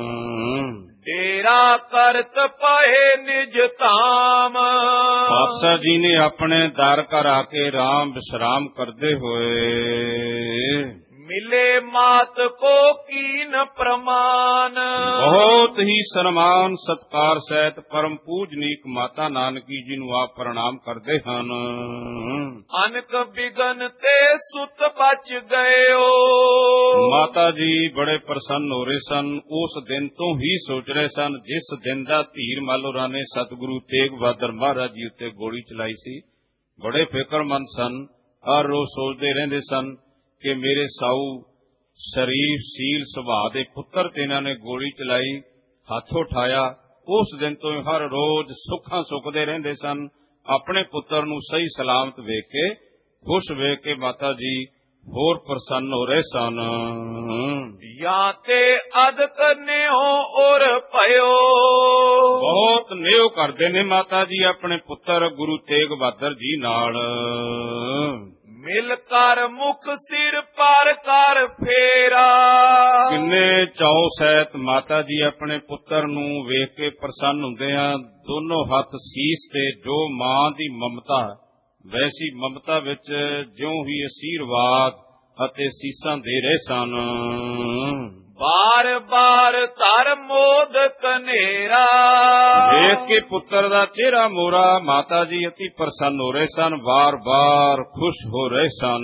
ਡੇਰਾ ਕਰਤ ਪਏ ਨਿਜ ਧਾਮ। ਪਾਤਸ਼ਾਹ ਜੀ ਨੇ ਆਪਣੇ ਦਰ ਘਰ ਆ ਕੇ ਰਾਮ ਵਿਸ਼ਰਾਮ ਕਰਦੇ ਹੋਏ ਮਿਲੇ ਮਾਤ ਕੋ ਕੀਨ ਪ੍ਰਮਾਨ। ਬਹੁਤ ਹੀ ਸਨਮਾਨ ਸਤਕਾਰ ਸਹਿਤ ਪਰਮ ਪੂਜਨੀਕ ਮਾਤਾ ਨਾਨਕੀ ਜੀ ਨੂੰ ਆਪ ਪ੍ਰਣਾਮ ਕਰਦੇ ਹਨ। ਅਨਕ ਬਿਗਨ ਤੇ ਸੁਤ ਬਚ ਗਇਓ। ਮਾਤਾ ਜੀ ਬੜੇ ਪ੍ਰਸੰਨ ਹੋ ਰਹੇ ਸਨ। ਉਸ ਦਿਨ ਤੋਂ ਹੀ ਸੋਚ ਰਹੇ ਸਨ ਜਿਸ ਦਿਨ ਦਾ ਧੀਰ ਮਾਲੋਰਾ ਨੇ ਸਤਿਗੁਰੂ ਤੇਗ ਬਹਾਦਰ ਮਹਾਰਾਜ ਜੀ ਉੱਤੇ ਗੋਲੀ ਚਲਾਈ ਸੀ। ਬੜੇ ਫਿਕਰਮੰਦ ਸਨ। ਹਰ ਰੋਜ਼ ਸੋਚਦੇ ਰਹਿੰਦੇ ਸਨ ਕਿ ਮੇਰੇ ਸਾਊ ਸ਼ਰੀਫ ਸੀਲ ਸੁਭਾਅ ਦੇ ਪੁੱਤਰ ਤੇ ਇਹਨਾਂ ਨੇ ਗੋਲੀ ਚਲਾਈ, ਹੱਥ ਉਠਾਇਆ। ਉਸ ਦਿਨ ਤੋਂ ਹਰ ਰੋਜ਼ ਸੁੱਖਾਂ ਸੁੱਖਦੇ ਰਹਿੰਦੇ ਸਨ। ਆਪਣੇ ਪੁੱਤਰ ਨੂੰ ਸਹੀ ਸਲਾਮਤ ਵੇਖ ਕੇ ਖੁਸ਼ ਵੇਖ ਕੇ ਮਾਤਾ ਜੀ ਹੋਰ ਪ੍ਰਸੰਨ ਹੋ ਰਹੇ ਸਨ। ਜਾਂ ਤੇ ਅਦਕ ਨਿਓ ਔਰ ਭਇਓ। ਬਹੁਤ ਨਿਉ ਕਰਦੇ ਨੇ ਮਾਤਾ ਜੀ ਆਪਣੇ ਪੁੱਤਰ ਗੁਰੂ ਤੇਗ ਬਹਾਦਰ ਜੀ ਨਾਲ। ਮਿਲ ਕਰ ਮੁਖ ਸਿਰ ਪਰ ਕਰ ਫੇਰਾ। ਕਿੰਨੇ ਚਾਉ ਸਹਿਤ ਮਾਤਾ ਜੀ ਆਪਣੇ ਪੁੱਤਰ ਨੂੰ ਵੇਖ ਕੇ ਪ੍ਰਸੰਨ ਹੁੰਦੇ ਆ। ਦੋਨੋਂ ਹੱਥ ਸੀਸ ਤੇ, ਜੋ ਮਾਂ ਦੀ ਮਮਤਾ ਵੈਸੀ ਮਮਤਾ ਵਿੱਚ ਜਿਉਂ ਹੀ ਅਸੀਰਵਾਦ ਅਤੇ ਸੀਸਾਂ ਦੇ ਰਹੇ ਸਨ। ਬਾਰ ਬਾਰ ਧਰ ਮੋਦ ਕਨੇਰਾ। ਵੇਖ ਕੇ ਪੁੱਤਰ ਦਾ ਚਿਹਰਾ ਮੋਰਾ ਮਾਤਾ ਜੀ ਅਤੀ ਪ੍ਰਸੰਨ ਹੋ ਰਹੇ ਸਨ, ਬਾਰ ਬਾਰ ਖੁਸ਼ ਹੋ ਰਹੇ ਸਨ।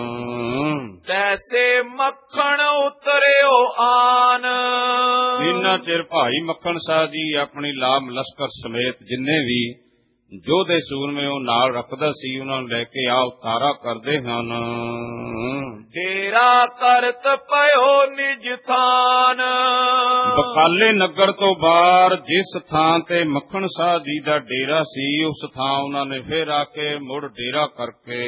ਤੈਸੇ ਮੱਖਣ ਉਤਰਿਓ ਆਨ। ਇੰਨਾ ਚਿਰ ਭਾਈ ਮੱਖਣ ਸ਼ਾਹ ਜੀ ਆਪਣੀ ਲਾਮ ਲਸ਼ਕਰ ਸਮੇਤ ਜਿੰਨੇ ਵੀ ਯੋਧੇ ਸੂਰਮੇ ਉਹ ਨਾਲ ਰੱਖਦਾ ਸੀ, ਉਹਨਾਂ ਨੂੰ ਲੈ ਕੇ ਆ ਉਤਾਰਾ ਕਰਦੇ ਹਨ। ਡੇਰਾ ਕਰਤ ਪਇਓ ਨਿਜ ਥਾਨ। ਬਕਾਲੇ ਨਗਰ ਤੋਂ ਬਾਹਰ ਜਿਸ ਥਾਂ ਤੇ ਮੱਖਣ ਸ਼ਾਹ ਜੀ ਦਾ ਡੇਰਾ ਸੀ, ਉਸ ਥਾਂ ਉਹਨਾਂ ਨੇ ਫੇਰ ਆ ਕੇ ਮੁੜ ਡੇਰਾ ਕਰਕੇ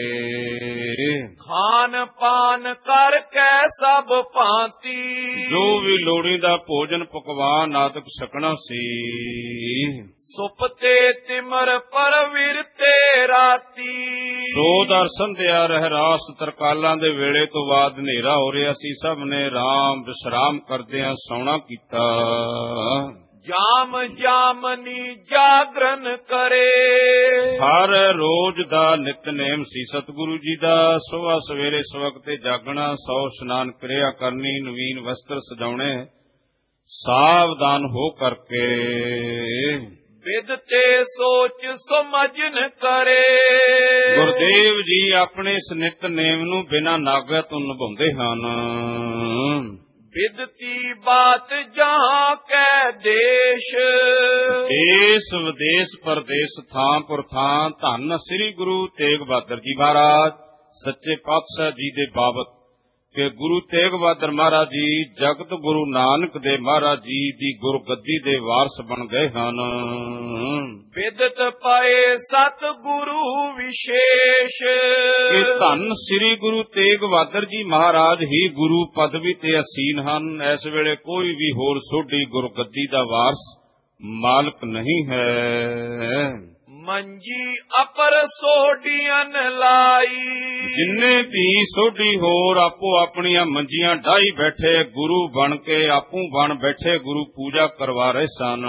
ਖਾਨ ਪਾਨ ਕਰਕੇ ਸਭ ਭਾਂਤੀ। ਜੋ ਵੀ ਲੋੜੀਂਦਾ ਭੋਜਨ ਪਕਵਾਨ ਆਦਿਕ ਛਕਣਾ ਸੀ। ਸੁਪਤੇ ਤਿਮਰ ਪਰਵਿਰ ਤੇ ਰਾਤੀ। ਸੋਦਰ ਸੰਧਿਆ ਰਹਿਰਾਸ ਤਰਕਾਲਾਂ ਦੇ ਵੇਲੇ ਤੋਂ ਬਾਅਦ ਹਨੇਰਾ ਹੋ ਰਿਹਾ ਸੀ। ਸਭ ਨੇ ਰਾਮ ਵਿਸ਼ਰਾਮ ਕਰਦਿਆਂ ਸੌਣਾ ਕੀਤਾ। ਜਾਮ ਜਾਮਨੀ ਜਾਗਰਨ ਕਰੇ। ਹਰ ਰੋਜ਼ ਦਾ ਨਿਤਨੇਮ ਸੀ ਸਤਿਗੁਰੂ ਜੀ ਦਾ। ਸੁਬਹ ਸਵੇਰੇ ਸਵਖਤੇ ਜਾਗਣਾ, 100 ਇਸ਼ਨਾਨ ਕਿਰਿਆ ਕਰਨੀ, ਨਵੀਨ ਵਸਤਰ ਸਜਾਉਣੇ, ਸਾਵਧਾਨ ਹੋ ਕਰਕੇ ਵਿਦ ਤੇ ਸੋਚ ਸਮਝਨ ਕਰੇ। ਗੁਰਦੇਵ ਜੀ ਆਪਣੇ ਇਸ ਨਿਤਨੇਮ ਨੂੰ ਬਿਨਾਂ ਨਾਗਾ ਤੋਂ ਨਿਭਾਉਂਦੇ ਹਨ। ਵਿਦਤੀ ਬਾਤ ਜਹਾਂ ਕੈ ਦੇਸ਼। ਦੇਸ਼ ਵਿਦੇਸ਼ ਪਰਦੇਸ ਥਾਂ ਪੁਰ ਥਾਂ ਧੰਨ ਸ੍ਰੀ ਗੁਰੂ ਤੇਗ ਬਹਾਦਰ ਜੀ ਮਹਾਰਾਜ ਸੱਚੇ ਪਾਤਸ਼ਾਹ ਜੀ ਦੇ ਬਾਬਤ ਕਿ ਗੁਰੂ ਤੇਗ ਬਹਾਦਰ ਮਹਾਰਾਜ ਜੀ ਜਗਤ ਗੁਰੂ ਨਾਨਕ ਦੇ ਮਹਾਰਾਜ ਜੀ ਦੀ ਗੁਰਗੱਦੀ ਦੇ ਵਾਰਸ ਬਣ ਗਏ ਹਨ। ਵਿਦਤ ਪਏ ਸਤ ਗੁਰੂ ਵਿਸ਼ੇਸ਼। ਕਿ ਧੰਨ ਸ੍ਰੀ ਗੁਰੂ ਤੇਗ ਬਹਾਦਰ ਜੀ ਮਹਾਰਾਜ ਹੀ ਗੁਰੂ ਪਦਵੀ ਤੇ ਅਸੀਨ ਹਨ। ਇਸ ਵੇਲੇ ਕੋਈ ਵੀ ਹੋਰ ਸੋਢੀ ਗੁਰਗੱਦੀ ਦਾ ਵਾਰਸ ਮਾਲਕ ਨਹੀਂ ਹੈ। ਮੰਜੀ ਅਪਰ ਸੋਢੀਆਂ ਲਾਈ। ਜਿੰਨੇ ਵੀ ਸੋਢੀ ਹੋਰ ਆਪੋ ਆਪਣੀਆਂ ਮੰਜੀਆਂ ਢਾਈ ਬੈਠੇ, ਗੁਰੂ ਬਣ ਕੇ ਆਪੂ ਬਣ ਬੈਠੇ, ਗੁਰੂ ਪੂਜਾ ਕਰਵਾ ਰਹੇ ਸਨ।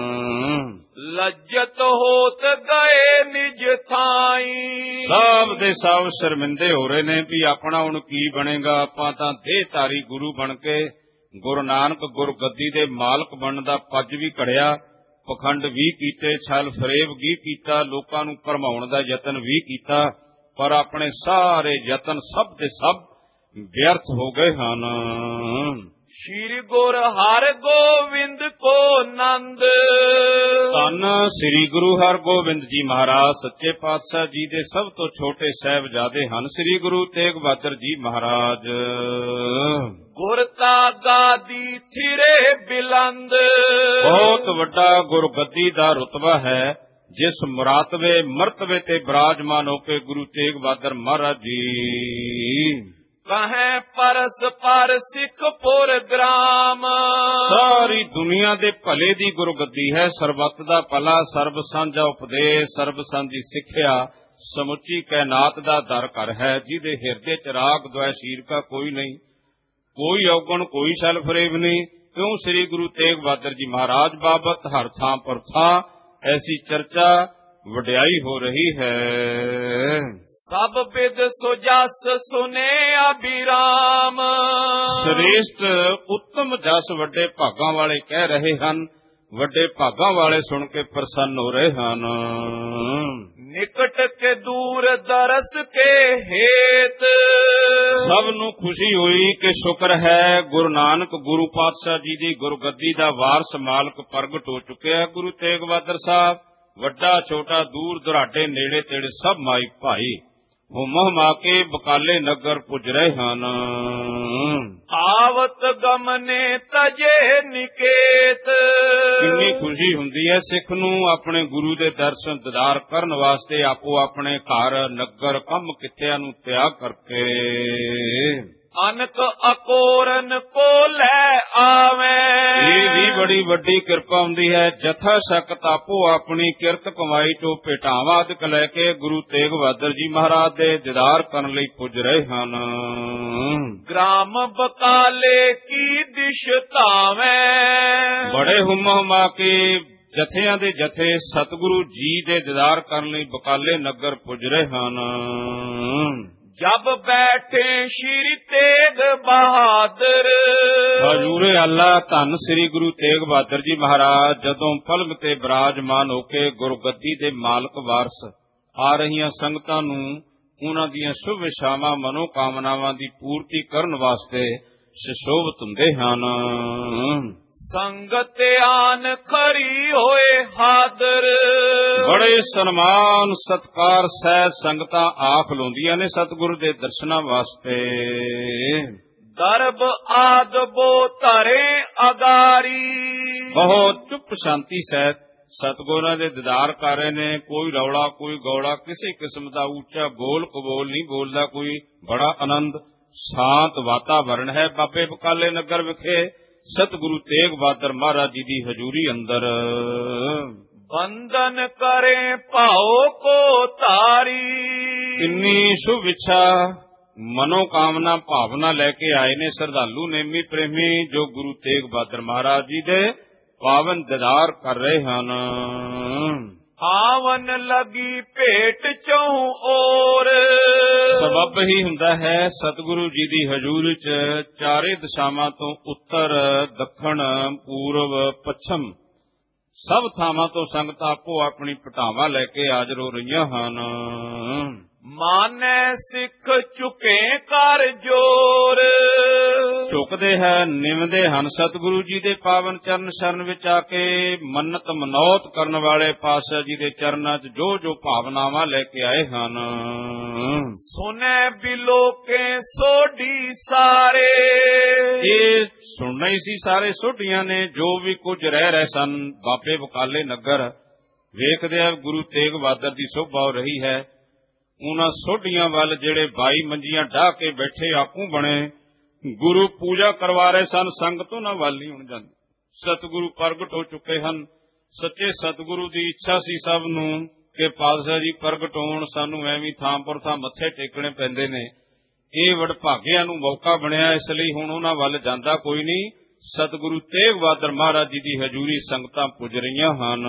ਲੱਜਤ ਹੋਤ ਗਏ ਨਿਜ ਥਾਈ। ਸਭ ਦੇ ਸਭ ਸ਼ਰਮਿੰਦੇ ਹੋ ਰਹੇ ਨੇ ਵੀ ਆਪਣਾ ਹੁਣ ਕੀ ਬਣੇਗਾ। ਆਪਾਂ ਤਾਂ ਦੇਹਧਾਰੀ ਗੁਰੂ ਬਣ ਕੇ ਗੁਰੂ ਨਾਨਕ ਗੁਰਗੱਦੀ ਦੇ ਮਾਲਕ ਬਣਨ ਦਾ ਪੱਜ ਵੀ ਘੜਿਆ, ਪਖੰਡ ਵੀ ਕੀਤੇ, ਛਲ ਫਰੇਬ ਵੀ ਕੀਤਾ, ਲੋਕਾਂ ਨੂੰ ਭਰਮਾਉਣ ਦਾ ਯਤਨ ਵੀ ਕੀਤਾ, ਪਰ ਆਪਣੇ ਸਾਰੇ ਯਤਨ ਸਭ ਦੇ ਸਭ ਵਿਅਰਥ ਹੋ ਗਏ ਹਨ। ਸ਼੍ਰੀ ਗੁਰ ਹਰਿ ਗੋਬਿੰਦ ਕੋ ਨੰਦ। ਧੰਨ ਸ੍ਰੀ ਗੁਰੂ ਹਰਿਗੋਬਿੰਦ ਜੀ ਮਹਾਰਾਜ ਸੱਚੇ ਪਾਤਸ਼ਾਹ ਜੀ ਦੇ ਸਭ ਤੋਂ ਛੋਟੇ ਸਾਹਿਬਜ਼ਾਦੇ ਹਨ ਸ੍ਰੀ ਗੁਰੂ ਤੇਗ ਬਹਾਦਰ ਜੀ ਮਹਾਰਾਜ। ਗੁਰਤਾ ਗਾਦੀ ਥਿਰੇ ਬਿਲੰਦ। ਬਹੁਤ ਵੱਡਾ ਗੁਰਗੱਦੀ ਦਾ ਰੁਤਬਾ ਹੈ, ਜਿਸ ਮੁਰਾਤਬੇ ਮਰਤਬੇ ਤੇ ਬਿਰਾਜਮਾਨ ਹੋ ਕੇ ਗੁਰੂ ਤੇਗ ਬਹਾਦਰ ਮਹਾਰਾਜ ਜੀ ਕਹੈ ਪਰਸ ਪਰ ਸਿੱਖ ਪੁਰ ਗ੍ਰਾਮ। ਸਾਰੀ ਦੁਨੀਆ ਦੇ ਭਲੇ ਦੀ ਗੁਰਗੱਦੀ ਹੈ। ਸਰਬੱਤ ਦਾ ਭਲਾ, ਸਰਬ ਸਾਂਝਾ ਉਪਦੇਸ਼, ਸਰਬ ਸਾਂਝੀ ਸਿੱਖਿਆ, ਸਮੁੱਚੀ ਕਾਇਨਾਤ ਦਾ ਦਰ ਘਰ ਹੈ, ਜਿਹਦੇ ਹਿਰਦੇ ਚ ਰਾਗ ਦੁਆਇਸ਼ ਈਰਖਾ ਕੋਈ ਨਹੀਂ, ਕੋਈ ਔਗਣ, ਕੋਈ ਛਲ ਫਰੇਬ ਨਹੀਂ। ਕਿਉਂ ਸ੍ਰੀ ਗੁਰੂ ਤੇਗ ਬਹਾਦਰ ਜੀ ਮਹਾਰਾਜ ਬਾਬਤ ਹਰ ਥਾਂ ਪਰ ਥਾਂ ਐਸੀ ਚਰਚਾ ਵਡਿਆਈ ਹੋ ਰਹੀ ਹੈ। ਸਭ ਬਿਦ ਸੁਜਸ ਸੁਨੇ ਅਭਿਰਾਮ। ਸ੍ਰੇਸ਼ਟ ਉੱਤਮ ਜਸ ਵੱਡੇ ਭਾਗਾਂ ਵਾਲੇ ਕਹਿ ਰਹੇ ਹਨ, ਵੱਡੇ ਭਾਗਾਂ ਵਾਲੇ ਸੁਣ ਕੇ ਪ੍ਰਸੰਨ ਹੋ ਰਹੇ ਹਨ। ਨਿਕਟ ਕੇ ਦੂਰ ਦਰਸ ਕੇ ਹੇਤ। ਸਭ ਨੂੰ ਖੁਸ਼ੀ ਹੋਈ ਕਿ ਸ਼ੁਕਰ ਹੈ ਗੁਰੂ ਨਾਨਕ ਗੁਰੂ ਪਾਤਸ਼ਾਹ ਜੀ ਦੀ ਗੁਰਗੱਦੀ ਦਾ ਵਾਰਸ ਮਾਲਕ ਪ੍ਰਗਟ ਹੋ ਚੁੱਕਿਆ। ਗੁਰੂ ਤੇਗ ਬਹਾਦਰ ਸਾਹਿਬ ਵੱਡਾ ਛੋਟਾ ਦੂਰ ਦੁਰਾਡੇ ਨੇੜੇ ਤੇੜੇ ਸਭ ਮਾਈ ਭਾਈ ਹੁਮ ਹੁਮਾ ਕੇ ਬਕਾਲੇ ਨਗਰ ਪੁੱਜ ਰਹੇ ਹਨ। ਆਵਤ ਗਮਨੇ ਤਜੇ ਨਿਕੇਤ। ਕਿੰਨੀ ਖੁਸ਼ੀ ਹੁੰਦੀ ਹੈ ਸਿੱਖ ਨੂੰ ਆਪਣੇ ਗੁਰੂ ਦੇ ਦਰਸ਼ਨ ਦੀਦਾਰ ਕਰਨ ਵਾਸਤੇ ਆਪੋ ਆਪਣੇ ਘਰ ਨਗਰ ਕੰਮ ਕਿੱਤਿਆਂ ਨੂੰ ਤਿਆਗ ਕਰਕੇ ਅਨਕ ਅਕੋਰਨ ਕੋ ਲੈ ਆਵੇ। ਇਹ ਵੀ ਬੜੀ ਵੱਡੀ ਕਿਰਪਾ ਹੁੰਦੀ ਹੈ। ਜਥਾ ਸ਼ਕਤ ਆਪੋ ਆਪਣੀ ਕਿਰਤ ਕਮਾਈ ਚੋਂ ਭੇਟਾਵਾਂ ਅਦਿਕ ਲੈ ਕੇ ਗੁਰੂ ਤੇਗ ਬਹਾਦਰ ਜੀ ਮਹਾਰਾਜ ਦੇ ਦੀਦਾਰ ਕਰਨ ਲਈ ਪੁੱਜ ਰਹੇ ਹਨ। ਗ੍ਰਾਮ ਬਕਾਲੇ ਕੀ ਦਿਸ਼ ਧਾਵੇ। ਬੜੇ ਹੁਮਾ ਕੇ ਜਥਿਆਂ ਦੇ ਜਥੇ ਸਤਿਗੁਰੂ ਜੀ ਦੇ ਦੀਦਾਰ ਕਰਨ ਲਈ ਬਕਾਲੇ ਨਗਰ ਪੁੱਜ ਰਹੇ ਹਨ। ਜਬ ਬੈਠੇ ਸ਼੍ਰੀ ਤੇਗ ਬਹਾਦਰ। ਹਜ਼ੂਰੇ ਆਲਾ ਧੰਨ ਸ੍ਰੀ ਗੁਰੂ ਤੇਗ ਬਹਾਦਰ ਜੀ ਮਹਾਰਾਜ ਜਦੋਂ ਪਲੰਗ ਤੇ ਬਿਰਾਜਮਾਨ ਹੋ ਕੇ ਗੁਰਗੱਦੀ ਦੇ ਮਾਲਕ ਵਾਰਸ ਆ ਰਹੀਆਂ ਸੰਗਤਾਂ ਨੂੰ ਉਹਨਾਂ ਦੀਆਂ ਸ਼ੁਭ ਇਛਾਵਾਂ ਮਨੋ ਕਾਮਨਾਵਾਂ ਦੀ ਪੂਰਤੀ ਕਰਨ ਵਾਸਤੇ ਸੁਸ਼ੋਭਿਤ ਹੁੰਦੇ ਹਨ। ਸੰਗਤ ਆਨ ਖੜੀ ਹੋਏ ਹਾਦਰ। ਬੜੇ ਸਨਮਾਨ ਸਤਕਾਰ ਸਹਿਤ ਸੰਗਤਾਂ ਆ ਖਲੋਂਦੀਆਂ ਨੇ ਸਤਿਗੁਰੂ ਦੇ ਦਰਸ਼ਨਾਂ ਵਾਸਤੇ। ਦਰਬ ਆਦਬੋ ਧਰੇ ਅਗਾਰੀ। ਬਹੁਤ ਚੁੱਪ ਸ਼ਾਂਤੀ ਸਹਿਤ ਸਤਿਗੁਰਾਂ ਦੇ ਦੀਦਾਰ ਕਰ ਰਹੇ ਨੇ। ਕੋਈ ਰੌਲਾ ਕੋਈ ਗੌਲਾ ਕਿਸੇ ਕਿਸਮ ਦਾ ਉੱਚਾ ਬੋਲ ਕਬੋਲ ਨਹੀਂ ਬੋਲਦਾ ਕੋਈ। ਬੜਾ ਆਨੰਦ ਸ਼ਾਂਤ ਵਾਤਾਵਰਣ ਹੈ ਬਾਬੇ ਬਕਾਲੇ ਨਗਰ ਵਿਖੇ ਸਤਿਗੁਰੂ ਤੇਗ ਬਹਾਦਰ ਮਹਾਰਾਜ ਜੀ ਦੀ ਹਜ਼ੂਰੀ ਅੰਦਰ। ਬੰਧਨ ਕਰੇ ਭਾਉ ਕੋ ਧਾਰੀ। ਕਿੰਨੀ ਸ਼ੁਭ ਇੱਛਾ ਮਨੋ ਕਾਮਨਾ ਭਾਵਨਾ ਲੈ ਕੇ ਆਏ ਨੇ ਸ਼ਰਧਾਲੂ ਨੇਮੀ ਪ੍ਰੇਮੀ ਜੋ ਗੁਰੂ ਤੇਗ ਬਹਾਦਰ ਮਹਾਰਾਜ ਜੀ ਦੇ ਪਾਵਨ ਦੀਦਾਰ ਕਰ ਰਹੇ ਹਨ। ਆਵਨ ਲਗੀ ਭੇਟ ਚਹੁ ਔਰ। ਸਬਬ ਹੀ ਹੁੰਦਾ ਹੈ ਸਤਿਗੁਰੂ ਜੀ ਦੀ ਹਜ਼ੂਰੀ ਚ ਚਾਰੇ ਦਿਸ਼ਾਵਾਂ ਤੋਂ ਉੱਤਰ ਦੱਖਣ ਪੂਰਬ ਪੱਛਮ ਸਭ ਥਾਵਾਂ ਤੋਂ ਸੰਗਤਾਂ ਆਪੋ ਆਪਣੀ ਭਟਾਵਾਂ ਲੈ ਕੇ ਹਾਜ਼ਰ ਹੋ ਰਹੀਆਂ ਹਨ। ਮਾਨੈ ਸਿੱਖ ਝੁਕੇ ਕਰ ਜੋਰ। ਝੁਕਦੇ ਹੈ ਨਿਮਦੇ ਹਨ ਸਤਿਗੁਰੂ ਜੀ ਦੇ ਪਾਵਨ ਚਰਨ ਸ਼ਰਨ ਵਿੱਚ ਆ ਕੇ ਮੰਨਤ ਮਨੌਤ ਕਰਨ ਵਾਲੇ ਪਾਤਸ਼ਾਹ ਜੀ ਦੇ ਚਰਨਾਂ 'ਚ ਜੋ ਜੋ ਭਾਵਨਾਵਾਂ ਲੈ ਕੇ ਆਏ ਹਨ। ਸੁਨੈ ਬਿਲੋਕੇ ਸੋਢੀ ਸਾਰੇ। ਇਹ ਸੁਣਨਾ ਹੀ ਸੀ ਸਾਰੇ ਸੋਢੀਆਂ ਨੇ ਜੋ ਵੀ ਕੁਝ ਰਹਿ ਰਹੇ ਸਨ ਬਾਬੇ ਬਕਾਲੇ ਨਗਰ ਵੇਖਦੇ ਆ ਗੁਰੂ ਤੇਗ ਬਹਾਦਰ ਦੀ ਸੋਭਾ ਹੋ ਰਹੀ ਹੈ। ਉਹਨਾਂ ਸੋਢੀਆਂ ਵੱਲ ਜਿਹੜੇ 22 ਮੰਜੀਆਂ ਢਾਹ ਕੇ ਬੈਠੇ ਆਪੂ ਬਣੇ ਗੁਰੂ ਪੂਜਾ ਕਰਵਾ ਰਹੇ ਸਨ ਸੰਗਤ ਉਹਨਾਂ ਵੱਲ ਨਹੀਂ ਹੁਣ ਜਾਂਦੀ। ਸਤਿਗੁਰੂ ਪ੍ਰਗਟ ਹੋ ਚੁੱਕੇ ਹਨ। ਸੱਚੇ ਸਤਿਗੁਰੂ ਦੀ ਇੱਛਾ ਸੀ ਸਭ ਨੂੰ ਕਿ ਪਾਤਸ਼ਾਹ ਜੀ ਪ੍ਰਗਟ ਹੋਣ ਸਾਨੂੰ ਐਵੇਂ ਥਾਂ ਪਰ ਥਾਂ ਮੱਥੇ ਟੇਕਣੇ ਪੈਂਦੇ ਨੇ। ਇਹ ਵਡਭਾਗਿਆਂ ਨੂੰ ਮੌਕਾ ਬਣਿਆ ਇਸ ਲਈ ਹੁਣ ਉਹਨਾਂ ਵੱਲ ਜਾਂਦਾ ਕੋਈ ਨਹੀਂ। ਸਤਿਗੁਰੂ ਤੇਗ ਬਹਾਦਰ ਮਹਾਰਾਜ ਜੀ ਦੀ ਹਜ਼ੂਰੀ ਸੰਗਤਾਂ ਪੁੱਜ ਰਹੀਆਂ ਹਨ।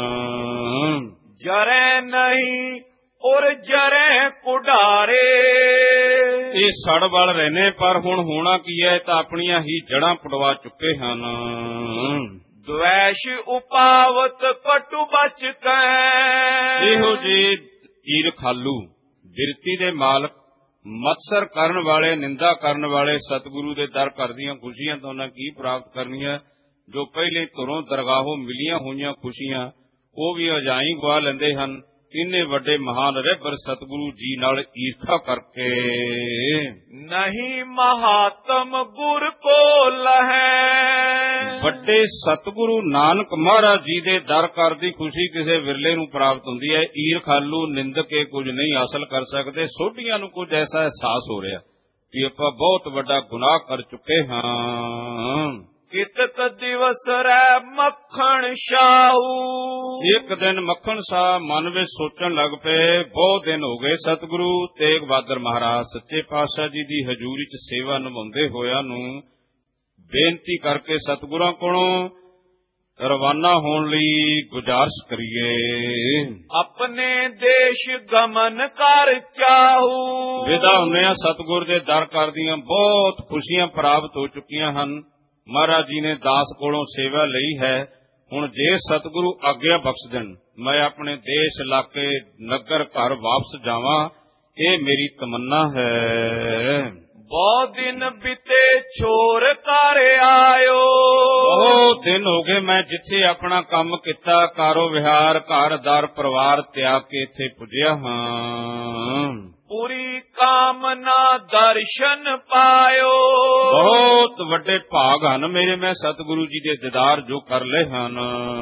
ਜਰੇ ਨਹੀਂ ਔਰ ਜਰੇ ਕੁਢਾਰੇ। ਇਹ ਸੜ ਵੱਲ ਰਹਿਨੇ ਪਰ ਹੁਣ ਹੋਣਾ ਕੀ ਹੈ ਤਾਂ ਆਪਣੀਆਂ ਹੀ ਜੜਾਂ ਪੜਵਾ ਚੁੱਕੇ ਹਨ। ਦ્વੈਸ਼ ਉਪਾਵਤ ਕਟੁ ਬਚ ਕੈ। ਇਹੋ ਜਿਹੇ ਈਰ ਖਾਲੂ ਬਿਰਤੀ ਦੇ ਮਾਲਕ ਮਤਸਰ ਕਰਨ ਵਾਲੇ ਨਿੰਦਾ ਕਰਨ ਵਾਲੇ ਸਤਿਗੁਰੂ ਦੇ ਦਰ ਕਰਦੀਆਂ ਖੁਸ਼ੀਆਂ ਤੋਂ ਉਹਨਾਂ ਕੀ ਪ੍ਰਾਪਤ ਕਰਨੀਆਂ। ਜੋ ਪਹਿਲੇ ਘਰੋਂ ਦਰਗਾਹੋਂ ਮਿਲੀਆਂ ਹੋਈਆਂ ਖੁਸ਼ੀਆਂ ਉਹ ਵੀ ਅਜਾਈਂ ਗਵਾ ਲੈਂਦੇ ਹਨ। ਇੰਨੇ ਵੱਡੇ ਮਹਾਨ ਰਹਿਬਰ ਸਤਿਗੁਰੂ ਜੀ ਨਾਲ ਈਰਖਾ ਕਰਕੇ। ਨਹੀਂ ਮਹਾਤਮ ਗੁਰ ਕੋ ਲਹੈ। ਵੱਡੇ ਸਤਿਗੁਰੂ ਨਾਨਕ ਮਹਾਰਾਜ ਜੀ ਦੇ ਦਰ ਕਰ ਦੀ ਖੁਸ਼ੀ ਕਿਸੇ ਵਿਰਲੇ ਨੂੰ ਪ੍ਰਾਪਤ ਹੁੰਦੀ ਹੈ। ਈਰਖਾਲੂ ਨਿੰਦ ਕੇ ਕੁਝ ਨਹੀਂ ਹਾਸਲ ਕਰ ਸਕਦੇ। ਸੋਢੀਆਂ ਨੂੰ ਕੁਝ ਐਸਾ ਅਹਿਸਾਸ ਹੋ ਰਿਹਾ ਕਿ ਆਪਾਂ ਬਹੁਤ ਵੱਡਾ ਗੁਨਾਹ ਕਰ ਚੁੱਕੇ ਹਾਂ। ਕਿਤਕ ਦਿਵਸ ਰਹਿ ਮੱਖਣ ਸ਼ਾਹੂ। ਇੱਕ ਦਿਨ ਮੱਖਣ ਸ਼ਾਹ ਮਨ ਵਿੱਚ ਸੋਚਣ ਲੱਗ ਪਏ ਬਹੁਤ ਦਿਨ ਹੋ ਗਏ ਸਤਿਗੁਰੂ ਤੇਗ ਬਹਾਦਰ ਮਹਾਰਾਜ ਸੱਚੇ ਪਾਤਸ਼ਾਹ ਜੀ ਦੀ ਹਜ਼ੂਰੀ 'ਚ ਸੇਵਾ ਨਿਭਾਉਂਦੇ ਹੋਇਆਂ ਨੂੰ ਬੇਨਤੀ ਕਰਕੇ ਸਤਿਗੁਰਾਂ ਕੋਲੋਂ ਰਵਾਨਾ ਹੋਣ ਲਈ ਗੁਜ਼ਾਰਿਸ਼ ਕਰੀਏ। ਆਪਣੇ ਦੇਸ਼ ਗਮਨ ਕਰ ਚਾਹੂ। ਵਿਦਾ ਹੁੰਦੇ ਆ ਸਤਿਗੁਰ ਦੇ ਦਰ ਕਰਦੀਆਂ ਬਹੁਤ ਖੁਸ਼ੀਆਂ ਪ੍ਰਾਪਤ ਹੋ ਚੁੱਕੀਆਂ ਹਨ। ਮਹਾਰਾਜ ਜੀ ਨੇ ਦਾਸ ਕੋਲੋਂ ਸੇਵਾ ਲਈ ਹੈ। ਹੁਣ ਜੇ ਸਤਿਗੁਰੂ ਆਗਿਆ ਬਖਸ਼ ਦੇਣ ਮੈਂ ਆਪਣੇ ਦੇਸ਼ ਇਲਾਕੇ ਨਗਰ ਘਰ ਵਾਪਸ ਜਾਵਾਂ ਇਹ ਮੇਰੀ ਤਮੰਨਾ ਹੈ। ਬਹੁਤ ਦਿਨ ਬੀਤੇ ਛੋਰ ਕਰ ਆਇਓ। ਬਹੁਤ ਦਿਨ ਹੋ ਗਏ ਮੈਂ ਜਿੱਥੇ ਆਪਣਾ ਕੰਮ ਕੀਤਾ ਕਾਰੋ ਵਿਹਾਰ ਘਰ ਦਰ ਪਰਿਵਾਰ ਤਿਆਗ ਕੇ ਇੱਥੇ ਪੁੱਜਿਆ ਹਾਂ। ਪੂਰੀ ਕਾਮਨਾ ਦਰਸ਼ਨ ਪਾਇਓ। ਬਹੁਤ ਵੱਡੇ ਭਾਗ ਹਨ ਮੇਰੇ ਮੈਂ ਸਤਿਗੁਰੂ ਜੀ ਦੇ ਦੀਦਾਰ ਜੋ ਕਰ ਲਏ ਹਨ।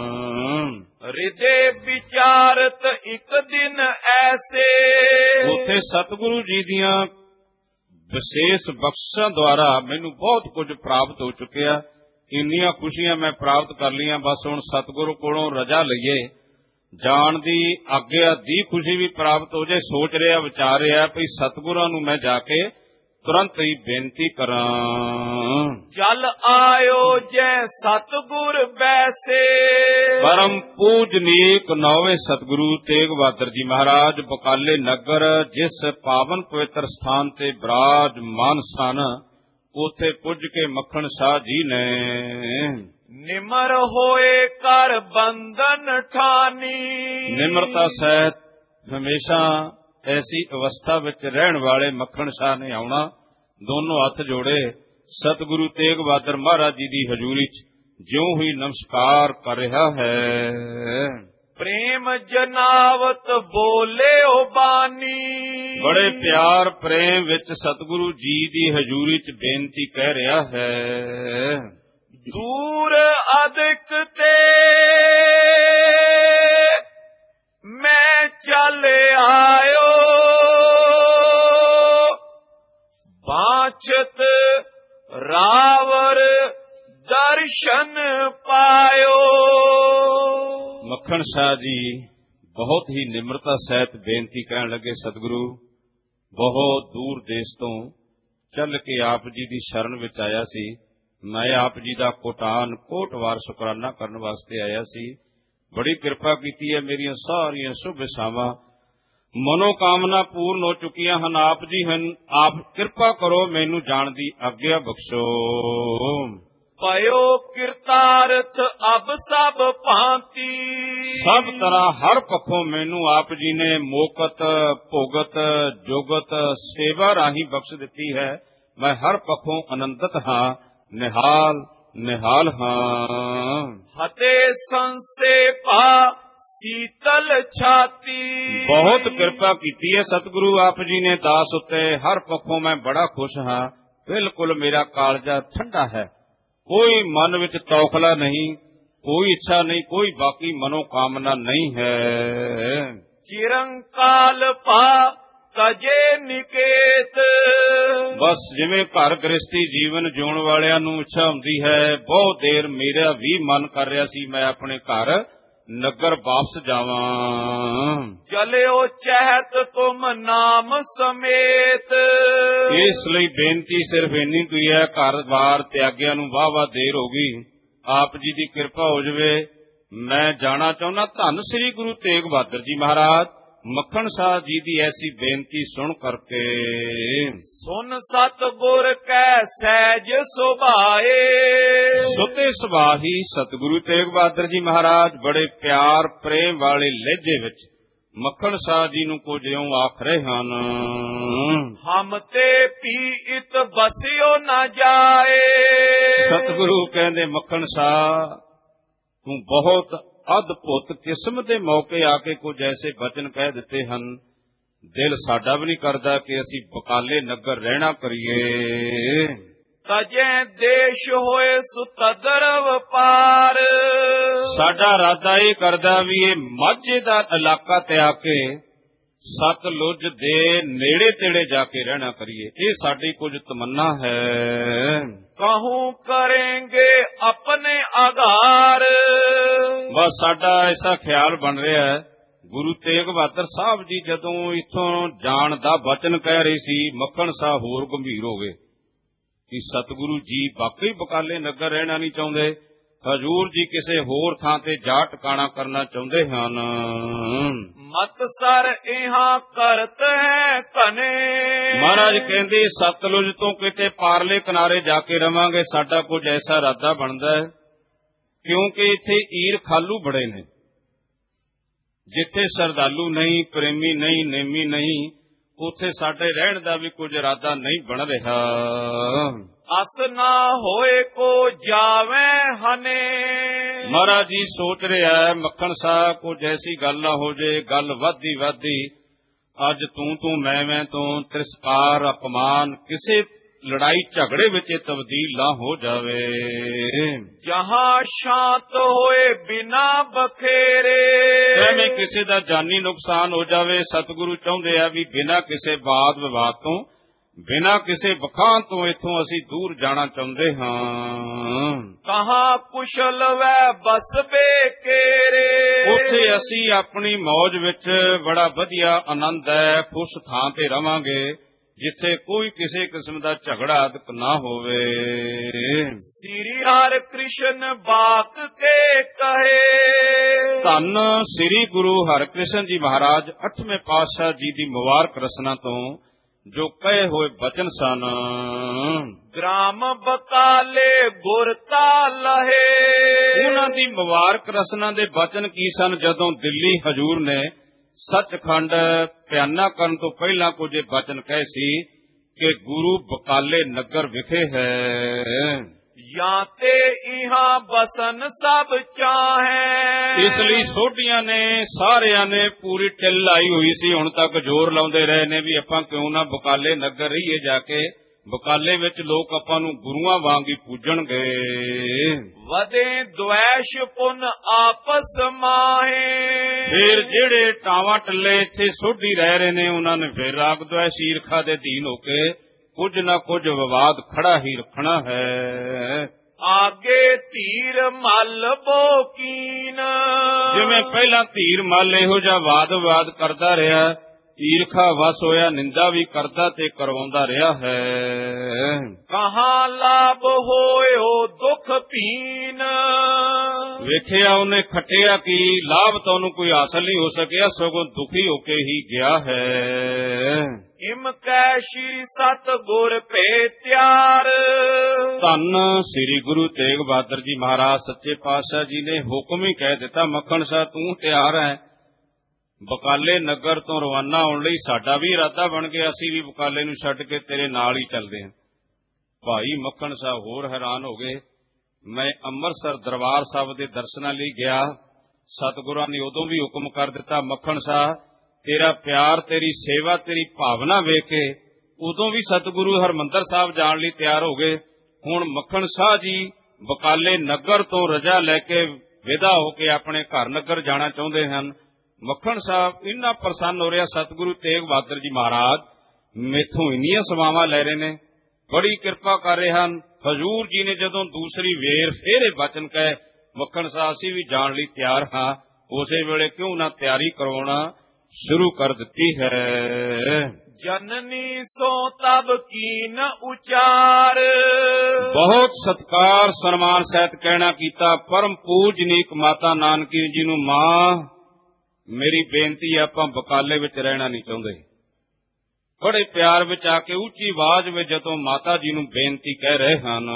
ਹਿਰਦੇ ਵਿਚਾਰਤ ਇੱਕ ਦਿਨ ਐਸੇ। ਉੱਥੇ ਸਤਿਗੁਰੂ ਜੀ ਦੀਆਂ ਵਿਸ਼ੇਸ਼ ਬਖਸ਼ਾਂ ਦੁਆਰਾ ਮੈਨੂੰ ਬਹੁਤ ਕੁਝ ਪ੍ਰਾਪਤ ਹੋ ਚੁੱਕਿਆ। ਇੰਨੀਆਂ ਖੁਸ਼ੀਆਂ ਮੈਂ ਪ੍ਰਾਪਤ ਕਰ ਲਈਆਂ, ਬਸ ਹੁਣ ਸਤਿਗੁਰੂ ਕੋਲੋਂ ਰਜਾ ਲਈਏ, ਜਾਣ ਦੀ ਆਗਿਆ ਦੀ ਖੁਸ਼ੀ ਵੀ ਪ੍ਰਾਪਤ ਹੋ ਜਾਏ। ਸੋਚ ਰਿਹਾ, ਵਿਚਾਰ ਰਿਹਾ ਵੀ ਸਤਿਗੁਰਾਂ ਨੂੰ ਮੈਂ ਜਾ ਕੇ ਤੁਰੰਤ ਹੀ ਬੇਨਤੀ ਕਰਾਂ। ਚਲ ਆਇਓ ਜੈ ਸਤਿਗੁਰ ਬੈਸੇ। ਪਰਮ ਪੂਜਨੀਕ ਨੌਵੇਂ ਸਤਿਗੁਰੂ ਤੇਗ ਬਹਾਦਰ ਜੀ ਮਹਾਰਾਜ ਬਕਾਲੇ ਨਗਰ ਜਿਸ ਪਾਵਨ ਪਵਿੱਤਰ ਸਥਾਨ ਤੇ ਬਿਰਾਜਮਾਨ ਸਨ, ਉੱਥੇ ਪੁੱਜ ਕੇ ਮੱਖਣ ਸ਼ਾਹ ਜੀ ਨੇ ਨਿਮਰ ਹੋਏ ਕਰ ਬੰਧਨ ਠਾਨੀ। ਨਿਮਰਤਾ ਸਹਿਤ ਹਮੇਸ਼ਾ ਐਸੀ ਅਵਸਥਾ ਵਿੱਚ ਰਹਿਣ ਵਾਲੇ ਮੱਖਣ ਸ਼ਾਹ ਨੇ ਆਉਣਾ, ਦੋਨੋਂ ਹੱਥ ਜੋੜੇ ਸਤਿਗੁਰੂ ਤੇਗ ਬਹਾਦਰ ਮਹਾਰਾਜ ਜੀ ਦੀ ਹਜ਼ੂਰੀ 'ਚ ਜਿਉਂ ਹੀ ਨਮਸਕਾਰ ਕਰ ਰਿਹਾ ਹੈ। ਪ੍ਰੇਮ ਜਨਾਵਤ ਬੋਲਿਓ ਬਾਨੀ। ਬੜੇ ਪਿਆਰ ਪ੍ਰੇਮ ਵਿੱਚ ਸਤਿਗੁਰੂ ਜੀ ਦੀ ਹਜ਼ੂਰੀ 'ਚ ਬੇਨਤੀ ਕਹਿ ਰਿਹਾ ਹੈ। ਦੂਰ ਅਦਿਕ ਤੇ ਮੈਂ ਚੱਲ ਆਇਓ, ਬਾਛਤ ਰਾਵਰ ਦਰਸ਼ਨ ਪਾਇਓ। ਮੱਖਣ ਸ਼ਾਹ ਜੀ ਬਹੁਤ ਹੀ ਨਿਮਰਤਾ ਸਹਿਤ ਬੇਨਤੀ ਕਰਨ ਲੱਗੇ, ਸਤਿਗੁਰੂ ਬਹੁਤ ਦੂਰ ਦੇਸ਼ ਤੋਂ ਚੱਲ ਕੇ ਆਪ ਜੀ ਦੀ ਸ਼ਰਨ ਵਿੱਚ ਆਇਆ ਸੀ। ਮੈਂ ਆਪ ਜੀ ਦਾ ਕੋਟ ਵਾਰ ਸ਼ੁਕਰਾਨਾ ਕਰਨ ਵਾਸਤੇ ਆਇਆ ਸੀ। ਬੜੀ ਕਿਰਪਾ ਕੀਤੀ ਹੈ, ਮੇਰੀਆਂ ਸਾਰੀਆਂ ਸ਼ੁਭ ਇਛਾਵਾਂ ਮਨੋਕਾਮਨਾ ਪੂਰਨ ਹੋ ਚੁੱਕੀਆਂ ਹਨ। ਆਪ ਜੀ ਹਨ, ਆਪ ਕਿਰਪਾ ਕਰੋ, ਮੈਨੂੰ ਜਾਣ ਦੀ ਆਗਿਆ ਬਖਸ਼ੋ। ਪਇਓ ਕਿਰਤਾਰਥ ਅਬ ਸਭ ਭਾਂਤੀ। ਸਭ ਤਰ੍ਹਾਂ ਹਰ ਪੱਖੋਂ ਮੈਨੂੰ ਆਪ ਜੀ ਨੇ ਮੋਕਤ ਭੋਗਤ ਜੁਗਤ ਸੇਵਾ ਰਾਹੀਂ ਬਖਸ਼ ਦਿੱਤੀ ਹੈ। ਮੈਂ ਹਰ ਪੱਖੋਂ ਆਨੰਦਿਤ ਹਾਂ, ਨਿਹਾਲ ਹਾਂ। ਹਤੇ ਸੰਸੇਪਾ ਸੀਤਲ ਛਾਤੀ। ਬਹੁਤ ਕਿਰਪਾ ਕੀਤੀ ਹੈ ਸਤਿਗੁਰੂ ਆਪ ਜੀ ਨੇ ਦਾਸ ਉੱਤੇ। ਹਰ ਪੱਖੋਂ ਮੈਂ ਬੜਾ ਖੁਸ਼ ਹਾਂ, ਬਿਲਕੁਲ ਮੇਰਾ ਕਾਲਜਾ ਠੰਡਾ ਹੈ, ਕੋਈ ਮਨ ਵਿੱਚ ਤੌਖਲਾ ਨਹੀਂ, ਕੋਈ ਇੱਛਾ ਨਹੀਂ, ਕੋਈ ਬਾਕੀ ਮਨੋਕਾਮਨਾ ਨਹੀਂ ਹੈ। ਚਿਰੰਕਾਲ ਪਾ ਤਜੇ ਨਿਕੇਤ। ਬਸ ਜਿਵੇਂ ਘਰ ਗ੍ਰਸਤੀ ਜੀਵਨ ਜਿਉਣ ਵਾਲਿਆਂ ਨੂੰ ਇੱਛਾ ਹੁੰਦੀ ਹੈ, ਬਹੁਤ ਦੇਰ ਮੇਰਾ ਵੀ ਮਨ ਕਰ ਰਿਹਾ ਸੀ ਮੈਂ ਆਪਣੇ ਘਰ ਨਗਰ ਵਾਪਸ ਜਾਵਾਂ। ਚਲਿਓ ਚਹਿਤ ਤੁਮ ਨਾਮ ਸਮੇਤ। ਇਸ ਲਈ ਬੇਨਤੀ ਸਿਰਫ ਇੰਨੀ ਕੋਈ ਹੈ, ਘਰ-ਬਾਰ ਤਿਆਗਿਆਂ ਨੂੰ ਵਾਹ ਦੇਰ ਹੋ ਗਈ, ਆਪ ਜੀ ਦੀ ਕਿਰਪਾ ਹੋ ਜਾਵੇ। ਮੈਂ ਜਾਣਾ ਚਾਹੁੰਦਾ। ਧੰਨ ਸ੍ਰੀ ਗੁਰੂ ਤੇਗ ਬਹਾਦਰ ਜੀ ਮਹਾਰਾਜ ਮੱਖਣ ਸ਼ਾਹ ਜੀ ਦੀ ਐਸੀ ਬੇਨਤੀ ਸੁਣ ਕਰਕੇ ਸੁਨ ਸਤਿਗੁਰ ਕੈ ਸਹਿਜ ਸੁਭਾਏ। ਸੁਤੇ ਸੁਭਾਹੀ ਸਤਿਗੁਰੂ ਤੇਗ ਬਹਾਦਰ ਜੀ ਮਹਾਰਾਜ ਬੜੇ ਪਿਆਰ ਪ੍ਰੇਮ ਵਾਲੇ ਲਹਿਜੇ ਵਿੱਚ ਮੱਖਣ ਸ਼ਾਹ ਜੀ ਨੂੰ ਕੁਝ ਇਉਂ ਆਖ ਰਹੇ ਹਨ। ਹਮ ਤੇ ਪੀਤ ਬਸਿਓ ਨਾ ਜਾਏ। ਸਤਿਗੁਰੂ ਕਹਿੰਦੇ ਮੱਖਣ ਸ਼ਾਹ ਤੂੰ ਬਹੁਤ ਅਦਭੁਤ ਕਿਸਮ ਦੇ ਮੌਕੇ ਆ ਕੇ ਕੁਝ ਐਸੇ ਬਚਨ ਕਹਿ ਦਿੱਤੇ ਹਨ, ਦਿਲ ਸਾਡਾ ਵੀ ਨਹੀਂ ਕਰਦਾ ਕਿ ਅਸੀਂ ਬਕਾਲੇ ਨਗਰ ਰਹਿਣਾ ਕਰੀਏ। ਤਜੈ ਦੇਸ਼ ਹੋਏ ਸੁਤਦਰ ਵਪਾਰ। ਸਾਡਾ ਇਰਾਦਾ ਇਹ ਕਰਦਾ ਵੀ ਇਹ ਮਾਝੇ ਦਾ ਇਲਾਕਾ ਤੇ ਆ ਕੇ ਸਤਲੁਜ ਦੇ ਨੇੜੇ ਤੇੜੇ ਜਾ ਕੇ ਰਹਿਣਾ ਕਰੀਏ, ਇਹ ਸਾਡੀ ਕੁਝ ਤਮੰਨਾ ਹੈ। ਕਹੂੰ ਕਰਾਂਗੇ ਆਪਣੇ ਆਧਾਰ। ਬਸ ਸਾਡਾ ਐਸਾ ਖਿਆਲ ਬਣ ਰਿਹਾ ਹੈ, ਗੁਰੂ ਤੇਗ ਬਹਾਦਰ ਸਾਹਿਬ ਜੀ ਜਦੋਂ ਇੱਥੋਂ ਜਾਣ ਦਾ ਵਚਨ ਕਹਿ ਰਹੇ ਸੀ, ਮੱਖਣ ਸ਼ਾਹ ਹੋਰ ਗੰਭੀਰ ਹੋ ਗਏ ਕਿ ਸਤਿਗੁਰੂ ਜੀ ਵਾਕਈ ਬਕਾਲੇ ਨਗਰ ਰਹਿਣਾ ਨਹੀਂ ਚਾਹੁੰਦੇ, ਹਜ਼ੂਰ ਜੀ ਕਿਸੇ ਹੋਰ ਥਾਂ ਤੇ ਜਾ ਟਿਕਾਣਾ ਕਰਨਾ ਚਾਹੁੰਦੇ ਹਨ। ਮਤ ਸਰ ਇਹਾਂ ਕਰਤ ਹੈ ਕਨੇ। ਮਹਾਰਾਜ ਕਹਿੰਦੇ ਸਤਲੁਜ ਤੋਂ ਕਿਤੇ ਪਾਰਲੇ ਕਿਨਾਰੇ ਜਾ ਕੇ ਰਵਾਂਗੇ, ਸਾਡਾ ਕੁਝ ਐਸਾ ਇਰਾਦਾ ਬਣਦਾ ਹੈ, ਕਿਉਂਕਿ ਇੱਥੇ ਈਰ ਖਾਲੂ ਬੜੇ ਨੇ, ਜਿੱਥੇ ਸ਼ਰਧਾਲੂ ਨਹੀਂ, ਪ੍ਰੇਮੀ ਨਹੀਂ, ਨੇਮੀ ਨਹੀਂ, ਉੱਥੇ ਸਾਡੇ ਰਹਿਣ ਦਾ ਵੀ ਕੁਝ ਇਰਾਦਾ ਨਹੀਂ ਬਣ ਰਿਹਾ। ਅਸ ਨਾ ਹੋਏ ਕੋ ਜਾਵੇ ਹਨੇ। ਮਹਾਰਾਜ ਜੀ ਸੋਚ ਰਿਹਾ ਮੱਖਣ ਸ਼ਾਹ ਕੁਝ ਐਸੀ ਗੱਲ ਨਾ ਹੋ ਜੇ, ਗੱਲ ਵੱਧਦੀ ਅੱਜ ਤੂੰ ਮੈਂ ਤੋਂ ਤਿਰਸਕਾਰ ਅਪਮਾਨ ਕਿਸੇ ਲੜਾਈ ਝਗੜੇ ਵਿੱਚ ਤਬਦੀਲ ਨਾ ਹੋ ਜਾਵੇ। ਜਹਾਂ ਸ਼ਾਂਤ ਹੋਏ ਬਿਨਾ ਬਖੇਰੇ। ਐਵੇਂ ਕਿਸੇ ਦਾ ਜਾਨੀ ਨੁਕਸਾਨ ਹੋ ਜਾਵੇ। ਸਤਿਗੁਰੂ ਚਾਹੁੰਦੇ ਆ ਵੀ ਬਿਨਾ ਕਿਸੇ ਵਾਦ ਵਿਵਾਦ ਤੋਂ ਬਿਨਾਂ ਕਿਸੇ ਵਖਾਂ ਤੋਂ ਇੱਥੋਂ ਅਸੀਂ ਦੂਰ ਜਾਣਾ ਚਾਹੁੰਦੇ ਹਾਂ। ਕਹਾਂ ਕੁਸ਼ਲ ਵੈ ਬਸ ਬੇਕੇਰੇ, ਉੱਥੇ ਅਸੀਂ ਆਪਣੀ ਮੌਜ ਵਿੱਚ ਬੜਾ ਵਧੀਆ ਆਨੰਦ ਹੈ, ਖੁਸ਼ ਥਾਂ ਤੇ ਰਵਾਂਗੇ ਜਿੱਥੇ ਕੋਈ ਕਿਸੇ ਕਿਸਮ ਦਾ ਝਗੜਾ ਆਦਿਕ ਨਾ ਹੋਵੇ। ਸ੍ਰੀ ਹਰਿ ਕ੍ਰਿਸ਼ਨ ਬਾਤ ਕੇ ਕਹੇ, ਧੰਨ ਸ੍ਰੀ ਗੁਰੂ ਹਰਿਕ੍ਰਿਸ਼ਨ ਜੀ ਮਹਾਰਾਜ 8ਵੇਂ ਪਾਤਸ਼ਾਹ ਜੀ ਦੀ ਮੁਬਾਰਕ ਰਸਨਾ ਤੋਂ ਜੋ ਕਹੇ ਹੋਏ ਬਚਨ ਸਨ। ਗ੍ਰਾਮ ਬਕਾਲੇ ਗੁਰ ਤਾ ਲਹੇ, ਉਹਨਾਂ ਦੀ ਮੁਬਾਰਕ ਰਸਨਾ ਦੇ ਬਚਨ ਕੀ ਸਨ? ਜਦੋਂ ਦਿੱਲੀ ਹਜੂਰ ਨੇ ਸੱਚਖੰਡ ਧਿਆਨਾ ਕਰਨ ਤੋਂ ਪਹਿਲਾਂ ਕੁਝ ਬਚਨ ਕਹੇ ਸੀ ਕਿ ਗੁਰੂ ਬਕਾਲੇ ਨਗਰ ਵਿਖੇ ਹੈ, ਜਾਂ ਤੇ ਇਹਾਂ ਬਸਨ ਸਭ ਚਾਹੇ। ਇਸ ਲਈ ਸੋਢੀਆਂ ਨੇ ਸਾਰਿਆਂ ਨੇ ਪੂਰੀ ਢਿੱਲ ਲਾਈ ਹੋਈ ਸੀ, ਹੁਣ ਤੱਕ ਜ਼ੋਰ ਲਾਉਂਦੇ ਰਹੇ ਨੇ ਵੀ ਆਪਾਂ ਕਿਉਂ ਨਾ ਬਕਾਲੇ ਨਗਰ ਰਹੀਏ ਜਾ ਕੇ। ਬਕਾਲੇ ਵਿੱਚ ਲੋਕ ਆਪਾਂ ਨੂੰ ਗੁਰੂਆਂ ਵਾਂਗ ਹੀ ਪੂਜਣਗੇ। ਵਦੇ ਦੁਐਸ਼ ਪੁਨ ਆਪਸ ਮਾਹੇ, ਫਿਰ ਜਿਹੜੇ ਟਾਵਾਂ ਟੱਲੇ ਇੱਥੇ ਸੋਢੀ ਰਹਿ ਰਹੇ ਨੇ ਉਹਨਾਂ ਨੇ ਫਿਰ ਰਾਗ ਦੁਐਸ਼ ਈਰਖਾ ਦੇ ਅਧੀਨ ਹੋ ਕੇ ਕੁਝ ਨਾ ਕੁਝ ਵਿਵਾਦ ਖੜਾ ਹੀ ਰੱਖਣਾ ਹੈ। ਆਗੇ ਧੀਰ ਮੱਲ ਬੋਕੀਨ, ਜਿਵੇਂ ਪਹਿਲਾਂ ਧੀਰ ਮੱਲ ਇਹੋ ਜਿਹਾ ਵਾਦ ਵਿਵਾਦ ਕਰਦਾ ਰਿਹਾ, ਈਰਖਾ ਵਸ ਹੋਇਆ, ਨਿੰਦਾ ਵੀ ਕਰਦਾ ਤੇ ਕਰਵਾਉਂਦਾ ਰਿਹਾ ਹੈ। ਕਹਾਂ ਲਾਭ ਹੋਇਓ ਦੁਖ ਪੀਨ, ਵੇਖਿਆ ਉਹਨੇ ਖੱਟਿਆ ਕਿ ਲਾਭ ਤਾਂ ਉਹਨੂੰ ਕੋਈ ਹਾਸਲ ਨਹੀਂ ਹੋ ਸਕਿਆ, ਸਗੋਂ ਦੁਖੀ ਹੋ ਕੇ ਹੀ ਗਿਆ ਹੈ। ਇਮ ਕੈ ਸ਼੍ਰੀ ਸਤਿਗੁਰ ਭੇ ਤਿਆਰ, ਧੰਨ ਸ੍ਰੀ ਗੁਰੂ ਤੇਗ ਬਹਾਦਰ ਜੀ ਮਹਾਰਾਜ ਸੱਚੇ ਪਾਤਸ਼ਾਹ ਜੀ ਨੇ ਹੁਕਮ ਹੀ ਕਹਿ ਦਿੱਤਾ, ਮੱਖਣ ਸ਼ਾਹ ਤੂੰ ਤਿਆਰ ਹੈ ਬਕਾਲੇ ਨਗਰ ਤੋਂ ਰਵਾਨਾ ਹੋਣ ਲਈ। ਸਾਡਾ ਵੀ ਇਰਾਦਾ ਬਣ ਗਿਆ, ਅਸੀਂ ਵੀ ਬਕਾਲੇ ਨੂੰ ਛੱਡ ਕੇ ਤੇਰੇ ਨਾਲ ਹੀ ਚੱਲਦੇ ਹਾਂ। ਭਾਈ ਮੱਖਣ ਸ਼ਾਹ ਹੋਰ ਹੈਰਾਨ ਹੋ ਗਏ। ਮੈਂ ਅੰਮ੍ਰਿਤਸਰ ਦਰਬਾਰ ਸਾਹਿਬ ਦੇ ਦਰਸ਼ਨਾਂ ਲਈ ਗਿਆ, ਸਤਿਗੁਰਾਂ ਨੇ ਉਦੋਂ ਵੀ ਹੁਕਮ ਕਰ ਦਿੱਤਾ, ਮੱਖਣ ਸ਼ਾਹ ਤੇਰਾ ਪਿਆਰ, ਤੇਰੀ ਸੇਵਾ, ਤੇਰੀ ਭਾਵਨਾ ਵੇਖ ਕੇ ਉਦੋਂ ਵੀ ਸਤਿਗੁਰੂ ਹਰਿਮੰਦਰ ਸਾਹਿਬ ਜਾਣ ਲਈ ਤਿਆਰ ਹੋ ਗਏ। ਹੁਣ ਮੱਖਣ ਸ਼ਾਹ ਜੀ ਬਕਾਲੇ ਨਗਰ ਤੋਂ ਰਜਾ ਲੈ ਕੇ ਵਿਦਾ ਹੋ ਕੇ ਆਪਣੇ ਘਰ ਨਗਰ ਜਾਣਾ ਚਾਹੁੰਦੇ ਹਨ। ਮੱਖਣ ਸਾਹਿਬ ਇੰਨਾ ਪ੍ਰਸੰਨ ਹੋ ਰਿਹਾ, ਸਤਿਗੁਰੂ ਤੇਗ ਬਹਾਦਰ ਜੀ ਮਹਾਰਾਜ ਮੈਥੋਂ ਇੰਨੀਆਂ ਸੇਵਾਵਾਂ ਲੈ ਰਹੇ ਨੇ, ਬੜੀ ਕਿਰਪਾ ਕਰ ਰਹੇ ਹਨ। ਹਜ਼ੂਰ ਜੀ ਨੇ ਜਦੋਂ ਦੂਸਰੀ ਵੇਰ ਫੇਰ ਇਹ ਬਚਨ ਕਹੇ, ਮੱਖਣ ਸਾਹਿਬ ਅਸੀਂ ਵੀ ਜਾਣ ਲਈ ਤਿਆਰ ਹਾਂ, ਉਸੇ ਵੇਲੇ ਕਿਉਂ ਨਾ ਤਿਆਰੀ ਕਰਵਾਉਣਾ ਸ਼ੁਰੂ ਕਰ ਦਿੱਤੀ ਹੈ। ਜਨਨੀ ਸੋ ਤਬ ਕੀਨ ਉਚਾਰ, ਬਹੁਤ ਸਤਿਕਾਰ ਸਨਮਾਨ ਸਹਿਤ ਕਹਿਣਾ ਕੀਤਾ। ਪਰਮ ਪੂਜਨੀਕ ਮਾਤਾ ਨਾਨਕੀ ਜੀ ਨੂੰ, ਮਾਂ ਮੇਰੀ ਬੇਨਤੀ ਹੈ, ਆਪਾਂ ਬਕਾਲੇ ਵਿੱਚ ਰਹਿਣਾ ਨਹੀਂ ਚਾਹੁੰਦੇ। ਬੜੇ ਪਿਆਰ ਵਿੱਚ ਆ ਕੇ ਉੱਚੀ ਆਵਾਜ਼ ਵਿੱਚ ਜਦੋਂ ਮਾਤਾ ਜੀ ਨੂੰ ਬੇਨਤੀ ਕਹਿ ਰਹੇ ਹਨ,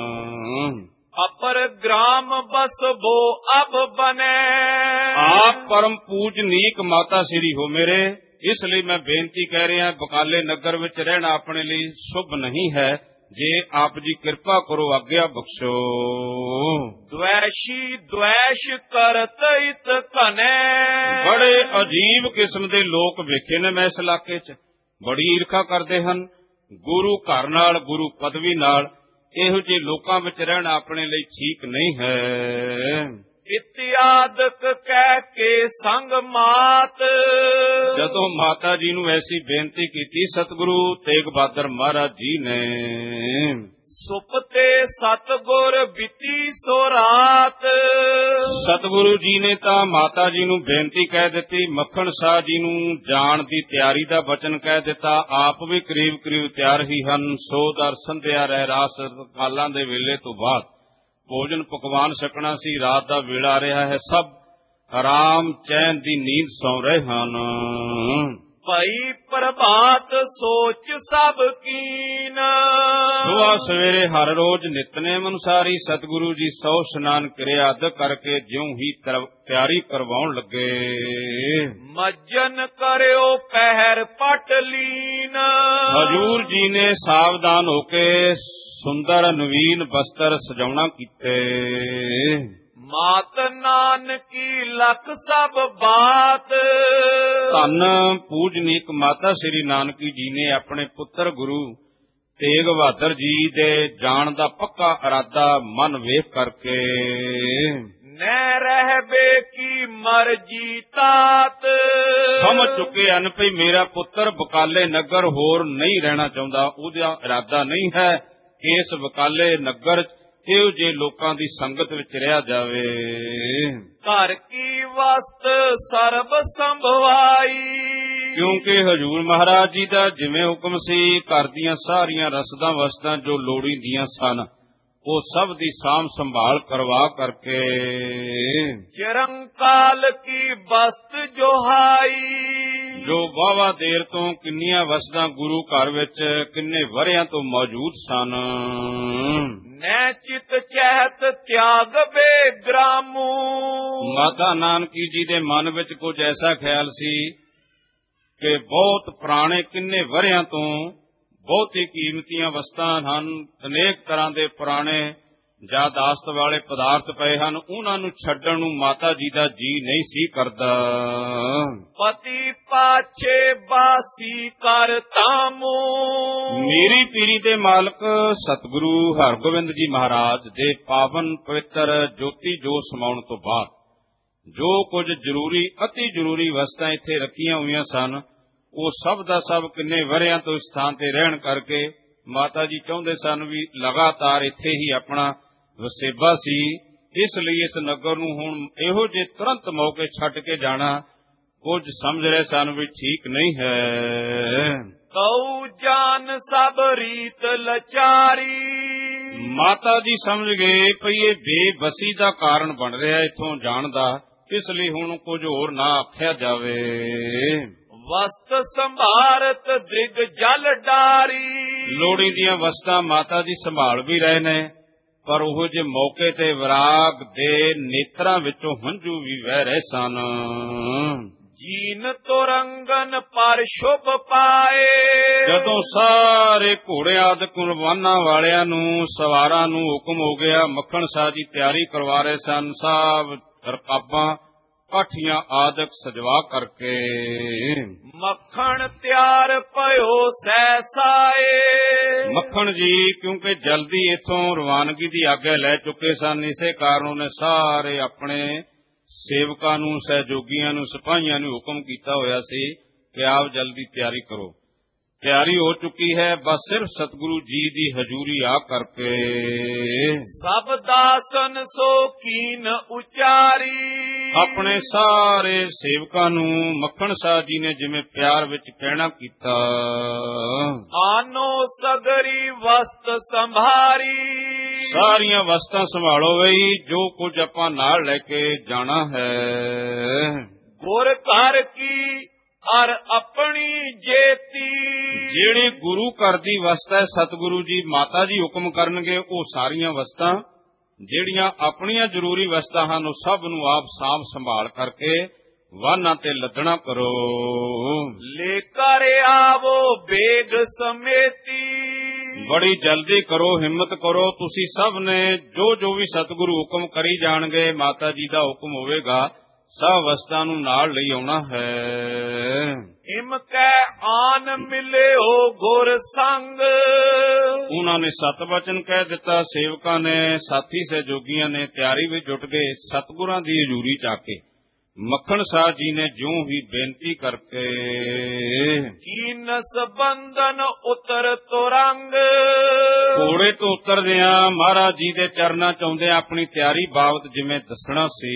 ਅਪਰ ਗ੍ਰਾਮ ਬਸਬੋ ਅਬ ਬਨੇ, ਆਪ ਪਰਮ ਪੂਜਨੀਕ ਮਾਤਾ ਸ੍ਰੀ ਹੋ ਮੇਰੇ, ਇਸ ਲਈ ਮੈਂ ਬੇਨਤੀ ਕਹਿ ਰਿਹਾ, ਬਕਾਲੇ ਨਗਰ ਵਿੱਚ ਰਹਿਣਾ ਆਪਣੇ ਲਈ ਸ਼ੁਭ ਨਹੀਂ ਹੈ, ਜੇ ਆਪ ਜੀ ਕਿਰਪਾ ਕਰੋ, ਆਗਿਆ ਬਖਸ਼ੋ। ਦੁਐਸ਼ੀ ਦੁਐਸ਼ ਕਰਤ ਇਤ ਘਨੇ, ਬੜੇ ਅਜੀਬ ਕਿਸਮ ਦੇ ਲੋਕ ਵੇਖੇ ਨੇ ਮੈਂ ਇਸ ਇਲਾਕੇ 'ਚ, ਬੜੀ ਈਰਖਾ ਕਰਦੇ ਹਨ ਗੁਰੂ ਘਰ ਨਾਲ, ਗੁਰੂ ਪਦਵੀ ਨਾਲ। ਇਹੋ ਜਿਹੇ ਲੋਕਾਂ ਵਿੱਚ ਰਹਿਣਾ ਆਪਣੇ ਲਈ ਠੀਕ ਨਹੀਂ ਹੈ। ਇਤਿਆਦਕ ਕਹਿ ਕੇ ਸੰਗ ਮਾਤ, ਜਦੋਂ ਮਾਤਾ ਜੀ ਨੂੰ ਐਸੀ ਬੇਨਤੀ ਕੀਤੀ ਸਤਿਗੁਰੂ ਤੇਗ ਬਹਾਦਰ ਮਹਾਰਾਜ ਜੀ ਨੇ, ਸੁਪਤੇ ਸਤਿਗੁਰ ਬੀਤੀ ਸੋ ਰਾਤ, ਸਤਿਗੁਰੂ ਜੀ ਨੇ ਤਾਂ ਮਾਤਾ ਜੀ ਨੂੰ ਬੇਨਤੀ ਕਹਿ ਦਿੱਤੀ, ਮੱਖਣ ਸ਼ਾਹ ਜੀ ਨੂੰ ਜਾਣ ਦੀ ਤਿਆਰੀ ਦਾ ਬਚਨ ਕਹਿ ਦਿੱਤਾ, ਆਪ ਵੀ ਕਰੀਬ ਕਰੀਬ ਤਿਆਰ ਹੀ ਹਨ। ਸੋ ਦਰ ਸੰਧਿਆ ਰਹਿ ਰਾਸ ਕਾਲਾਂ ਦੇ ਵੇਲੇ ਤੋਂ ਬਾਅਦ ਭੋਜਨ ਪਕਵਾਨ ਛਕਣਾ ਸੀ, ਰਾਤ ਦਾ ਵੇਲਾ ਰਿਹਾ ਹੈ, ਸਭ ਆਰਾਮ ਚੈਨ ਦੀ ਨੀਂਦ ਸੌਂ ਰਹੇ ਹਨ। ਭਈ ਪ੍ਰਭਾਤ ਸੋਚ ਸਭ ਕੀਨ, ਸੁਬਹ ਸਵੇਰੇ ਹਰ ਰੋਜ਼ ਨਿਤਨੇਮ ਅਨੁਸਾਰੀ ਸਤਿਗੁਰੂ ਜੀ ਸੌ ਇਸ਼ਨਾਨ ਕਿਰਿਆ ਆਦਿ ਕਰਕੇ ਜਿਉਂ ਹੀ ਤਿਆਰੀ ਕਰਵਾਉਣ ਲੱਗੇ। ਮੱਜਨ ਕਰਿਓ ਪਹਿਰ ਪਟ ਲੀਨ, ਹਜ਼ੂਰ ਜੀ ਨੇ ਸਾਵਧਾਨ ਹੋ ਕੇ ਸੁੰਦਰ ਨਵੀਨ ਬਸਤਰ ਸਜਾਉਣਾ ਕੀਤੇ। ਮਾਤ ਨਾਨਕੀ ਲਖ ਸਭ ਬਾਤ, ਧੰਨ ਪੂਜਨੀਕ ਮਾਤਾ ਸ੍ਰੀ ਨਾਨਕੀ ਜੀ ਨੇ ਆਪਣੇ ਪੁੱਤਰ ਗੁਰੂ ਤੇਗ ਬਹਾਦਰ ਜੀ ਦੇ ਜਾਣ ਦਾ ਪੱਕਾ ਇਰਾਦਾ ਮਨ ਵੇਖ ਕਰਕੇ ਨੈ ਰਹਿਬੇ ਕੀ ਮਰਜੀ ਤਾਤ। ਸਮਝ ਚੁੱਕੇ ਹਨ ਭਈ ਮੇਰਾ ਪੁੱਤਰ ਬਕਾਲੇ ਨਗਰ ਹੋਰ ਨਹੀਂ ਰਹਿਣਾ ਚਾਹੁੰਦਾ, ਉਹਦਾ ਇਰਾਦਾ ਨਹੀਂ ਹੈ ਕਿ ਇਸ ਬਕਾਲੇ ਨਗਰ ਇਹੋ ਜਿਹੇ ਲੋਕਾਂ ਦੀ ਸੰਗਤ ਵਿੱਚ ਰਿਹਾ ਜਾਵੇ। ਘਰ ਕੀ ਵਸਤ ਸਰਬ ਸੰਭਵਾਈ। ਕਿਉਂਕਿ ਹਜੂਰ ਮਹਾਰਾਜ ਜੀ ਦਾ ਜਿਵੇਂ ਹੁਕਮ ਸੀ, ਘਰ ਦੀਆਂ ਸਾਰੀਆਂ ਰਸਦਾਂ ਵਸਤਾਂ ਜੋ ਲੋੜੀਂਦੀਆਂ ਸਨ ਉਹ ਸਭ ਦੀ ਸਾਂਭ ਸੰਭਾਲ ਕਰਵਾ ਕਰਕੇ ਚਿਰੰਕਾਲ ਕੀ ਬਸਤ ਜੋਹਾਈ। ਜੋ ਵਾਹਵਾ ਦੇਰ ਤੋਂ ਕਿੰਨੀਆਂ ਵਸਦਾਂ ਗੁਰੂ ਘਰ ਵਿੱਚ ਕਿੰਨੇ ਵਰਿਆਂ ਤੋਂ ਮੌਜੂਦ ਸਨ। ਨੈ ਚਿਤ ਚਹਿਤ ਤਿਆਗ ਬੇਗ੍ਰਾਮੂ। ਮਾਤਾ ਨਾਨਕੀ ਜੀ ਦੇ ਮਨ ਵਿੱਚ ਕੁਝ ਐਸਾ ਖਿਆਲ ਸੀ ਕਿ ਬਹੁਤ ਪੁਰਾਣੇ ਕਿੰਨੇ ਵਰਿਆਂ ਤੋਂ ਬਹੁਤ ਹੀ ਕੀਮਤੀਆਂ ਵਸਤਾਂ ਹਨ, ਅਨੇਕ ਤਰ੍ਹਾਂ ਦੇ ਪੁਰਾਣੇ ਯਾਦਾਸ਼ਤ ਵਾਲੇ ਪਦਾਰਥ ਪਏ ਹਨ, ਉਹਨਾਂ ਨੂੰ ਛੱਡਣ ਨੂੰ ਮਾਤਾ ਜੀ ਦਾ ਜੀ ਨਹੀਂ ਸੀ ਕਰਦਾ। ਪਤੀ ਪਾਛੇ ਬਾਸੀ ਕਰ ਤਾਮੂ। ਮੇਰੀ ਪੀਰੀ ਦੇ ਮਾਲਕ ਸਤਿਗੁਰੂ ਹਰਗੋਬਿੰਦ ਜੀ ਮਹਾਰਾਜ ਦੇ ਪਾਵਨ ਪਵਿੱਤਰ ਜੋਤੀ ਜੋਤ ਸਮਾਉਣ ਤੋਂ ਬਾਅਦ ਜੋ ਕੁਝ ਜ਼ਰੂਰੀ ਅਤੀ ਜ਼ਰੂਰੀ ਵਸਤਾਂ ਇੱਥੇ ਰੱਖੀਆਂ ਹੋਈਆਂ ਸਨ, ਉਹ ਸਭ ਦਾ ਸਭ ਕਿੰਨੇ ਵਰਿਆਂ ਤੋਂ ਇਸ ਥਾਂ ਤੇ ਰਹਿਣ ਕਰਕੇ ਮਾਤਾ ਜੀ ਚਾਹੁੰਦੇ ਸਨ ਵੀ ਲਗਾਤਾਰ ਇੱਥੇ ਹੀ ਆਪਣਾ ਵਸੇਬਾ ਸੀ। ਇਸ ਲਈ ਇਸ ਨਗਰ ਨੂੰ ਹੁਣ ਇਹੋ ਜਿਹੇ ਤੁਰੰਤ ਮੌਕੇ ਛੱਡ ਕੇ ਜਾਣਾ ਕੁਝ ਸਮਝ ਰਹੇ ਸਨ ਵੀ ਠੀਕ ਨਹੀਂ ਹੈ। ਕਉ ਜਾਨ ਸਭ ਰੀਤ ਲਚਾਰੀ। ਮਾਤਾ ਜੀ ਸਮਝ ਗਏ ਭਈ ਇਹ ਬੇਬਸੀ ਦਾ ਕਾਰਨ ਬਣ ਰਿਹਾ ਇੱਥੋਂ ਜਾਣ ਦਾ, ਇਸ ਲਈ ਹੁਣ ਕੁਝ ਹੋਰ ਨਾ ਆਖਿਆ ਜਾਵੇ। ਵਸਤ ਸੰਭਾਰਤ ਦ੍ਰਿਗ ਜਲ ਡਾਰੀ। ਲੋੜੀ ਦੀਆਂ ਵਸਤਾਂ ਮਾਤਾ ਜੀ ਸੰਭਾਲ ਵੀ ਰਹੇ ਨੇ, ਪਰ ਉਹ ਜੇ ਮੌਕੇ ਤੇ ਵਿਰਾਗ ਦੇ ਨੇਤਰਾਂ ਵਿੱਚੋਂ ਹੰਝੂ ਵੀ ਵਹਿ ਰਹੇ ਸਨ। ਜੀਨ ਤੁਰੰਗਨ ਪਰ ਸ਼ੁਭ ਪਾਏ। ਜਦੋਂ ਸਾਰੇ ਘੋੜੇ ਆਦਿ ਕੁਰਬਾਨਾਂ ਵਾਲਿਆਂ ਨੂੰ ਸਵਾਰਾਂ ਨੂੰ ਹੁਕਮ ਹੋ ਗਿਆ, ਮੱਖਣ ਸ਼ਾਹ ਜੀ ਤਿਆਰੀ ਕਰਵਾ ਰਹੇ ਸਨ, ਸਭ ਰਕਾਬਾਂ ਕਾਠੀਆਂ ਆਦਿਕ ਸਜਵਾ ਕਰਕੇ ਮੱਖਣ ਤਿਆਰ ਭਇਓ ਸਹਿਸਾਏ। ਮੱਖਣ ਜੀ ਕਿਉਂਕਿ ਜਲਦੀ ਇਥੋਂ ਰਵਾਨਗੀ ਦੀ ਆਗਿਆ ਲੈ ਚੁੱਕੇ ਸਨ, ਇਸੇ ਕਾਰਨ ਉਹਨੇ ਸਾਰੇ ਆਪਣੇ ਸੇਵਕਾਂ ਨੂੰ, ਸਹਿਯੋਗੀਆਂ ਨੂੰ, ਸਿਪਾਹੀਆਂ ਨੂੰ ਹੁਕਮ ਕੀਤਾ ਹੋਇਆ ਸੀ ਕਿ ਆਪ ਜਲਦੀ ਤਿਆਰੀ ਕਰੋ। ਤਿਆਰੀ ਹੋ ਚੁੱਕੀ ਹੈ, ਬਸ ਸਿਰਫ ਸਤਿਗੁਰੂ ਜੀ ਦੀ ਹਜ਼ੂਰੀ ਆ ਕਰਕੇ ਸਭ ਦਾਸਨ ਸੋ ਕੀਨ ਉਚਾਰੀ। ਆਪਣੇ ਸਾਰੇ ਸੇਵਕਾਂ ਨੂੰ ਮੱਖਣ ਸ਼ਾਹ ਜੀ ਨੇ ਜਿਵੇਂ ਪਿਆਰ ਵਿੱਚ ਕਹਿਣਾ ਕੀਤਾ, ਆਨੋ ਸਗਰੀ ਵਸਤ ਸੰਭਾਰੀ। ਸਾਰੀਆਂ ਵਸਤਾਂ ਸੰਭਾਲੋ ਬਈ, ਜੋ ਕੁਝ ਆਪਾਂ ਨਾਲ ਲੈ ਕੇ ਜਾਣਾ ਹੈ। ਗੁਰ ਘਰ ਕੀ ਅਰ ਆਪਣੀ ਜੇਤੀ। ਜਿਹੜੀ ਗੁਰੂ ਘਰ ਦੀ ਵਸਤ ਹੈ, ਸਤਿਗੁਰੂ ਜੀ ਮਾਤਾ ਜੀ ਹੁਕਮ ਕਰਨਗੇ ਉਹ ਸਾਰੀਆਂ ਵਸਤਾਂ, ਜਿਹੜੀਆਂ ਆਪਣੀਆਂ ਜ਼ਰੂਰੀ ਵਸਤਾਂ ਹਨ ਉਹ ਸਭ ਨੂੰ ਆਪ ਸਾਂਭ ਸੰਭਾਲ ਕਰਕੇ ਵਾਹਨਾਂ ਤੇ ਲੱਦਣਾ ਕਰੋ। ਲੈ ਕਰ ਆਵੋ ਬੇਗ ਸਮੇਤੀ। ਬੜੀ ਜਲਦੀ ਕਰੋ, ਹਿੰਮਤ ਕਰੋ, ਤੁਸੀਂ ਸਭ ਨੇ ਜੋ ਜੋ ਵੀ ਸਤਿਗੁਰੂ ਹੁਕਮ ਕਰੀ ਜਾਣਗੇ, ਮਾਤਾ ਜੀ ਦਾ ਹੁਕਮ ਹੋਵੇਗਾ, ਸਭ ਵਸਤਾਂ ਨੂੰ ਨਾਲ ਲਈ ਆਉਣਾ ਹੈ। ਹਿਮ ਕੈ ਆਨ ਮਿਲਿਓ ਗੁਰ ਸੰਗ। ਉਹਨਾਂ ਨੇ ਸਤ ਵਚਨ ਕਹਿ ਦਿੱਤਾ, ਸੇਵਕਾਂ ਨੇ, ਸਾਥੀ ਸਹਿਯੋਗੀਆਂ ਨੇ ਤਿਆਰੀ ਵਿੱਚ ਜੁਟ ਗਏ। ਸਤਿਗੁਰਾਂ ਦੀ ਹਜ਼ੂਰੀ ਚ ਆ ਕੇ ਮੱਖਣ ਸ਼ਾਹ ਜੀ ਨੇ ਜਿਉਂ ਹੀ ਬੇਨਤੀ ਕਰਕੇ ਕੀਨਸ ਬੰਧਨ ਉਤਰ ਤੁਰੰਗ। ਘੋੜੇ ਤੋਂ ਉਤਰਦਿਆਂ ਮਹਾਰਾਜ ਜੀ ਦੇ ਚਰਨਾਂ ਚ ਆਉਂਦਿਆਂ ਆਪਣੀ ਤਿਆਰੀ ਬਾਬਤ ਜਿਵੇਂ ਦੱਸਣਾ ਸੀ,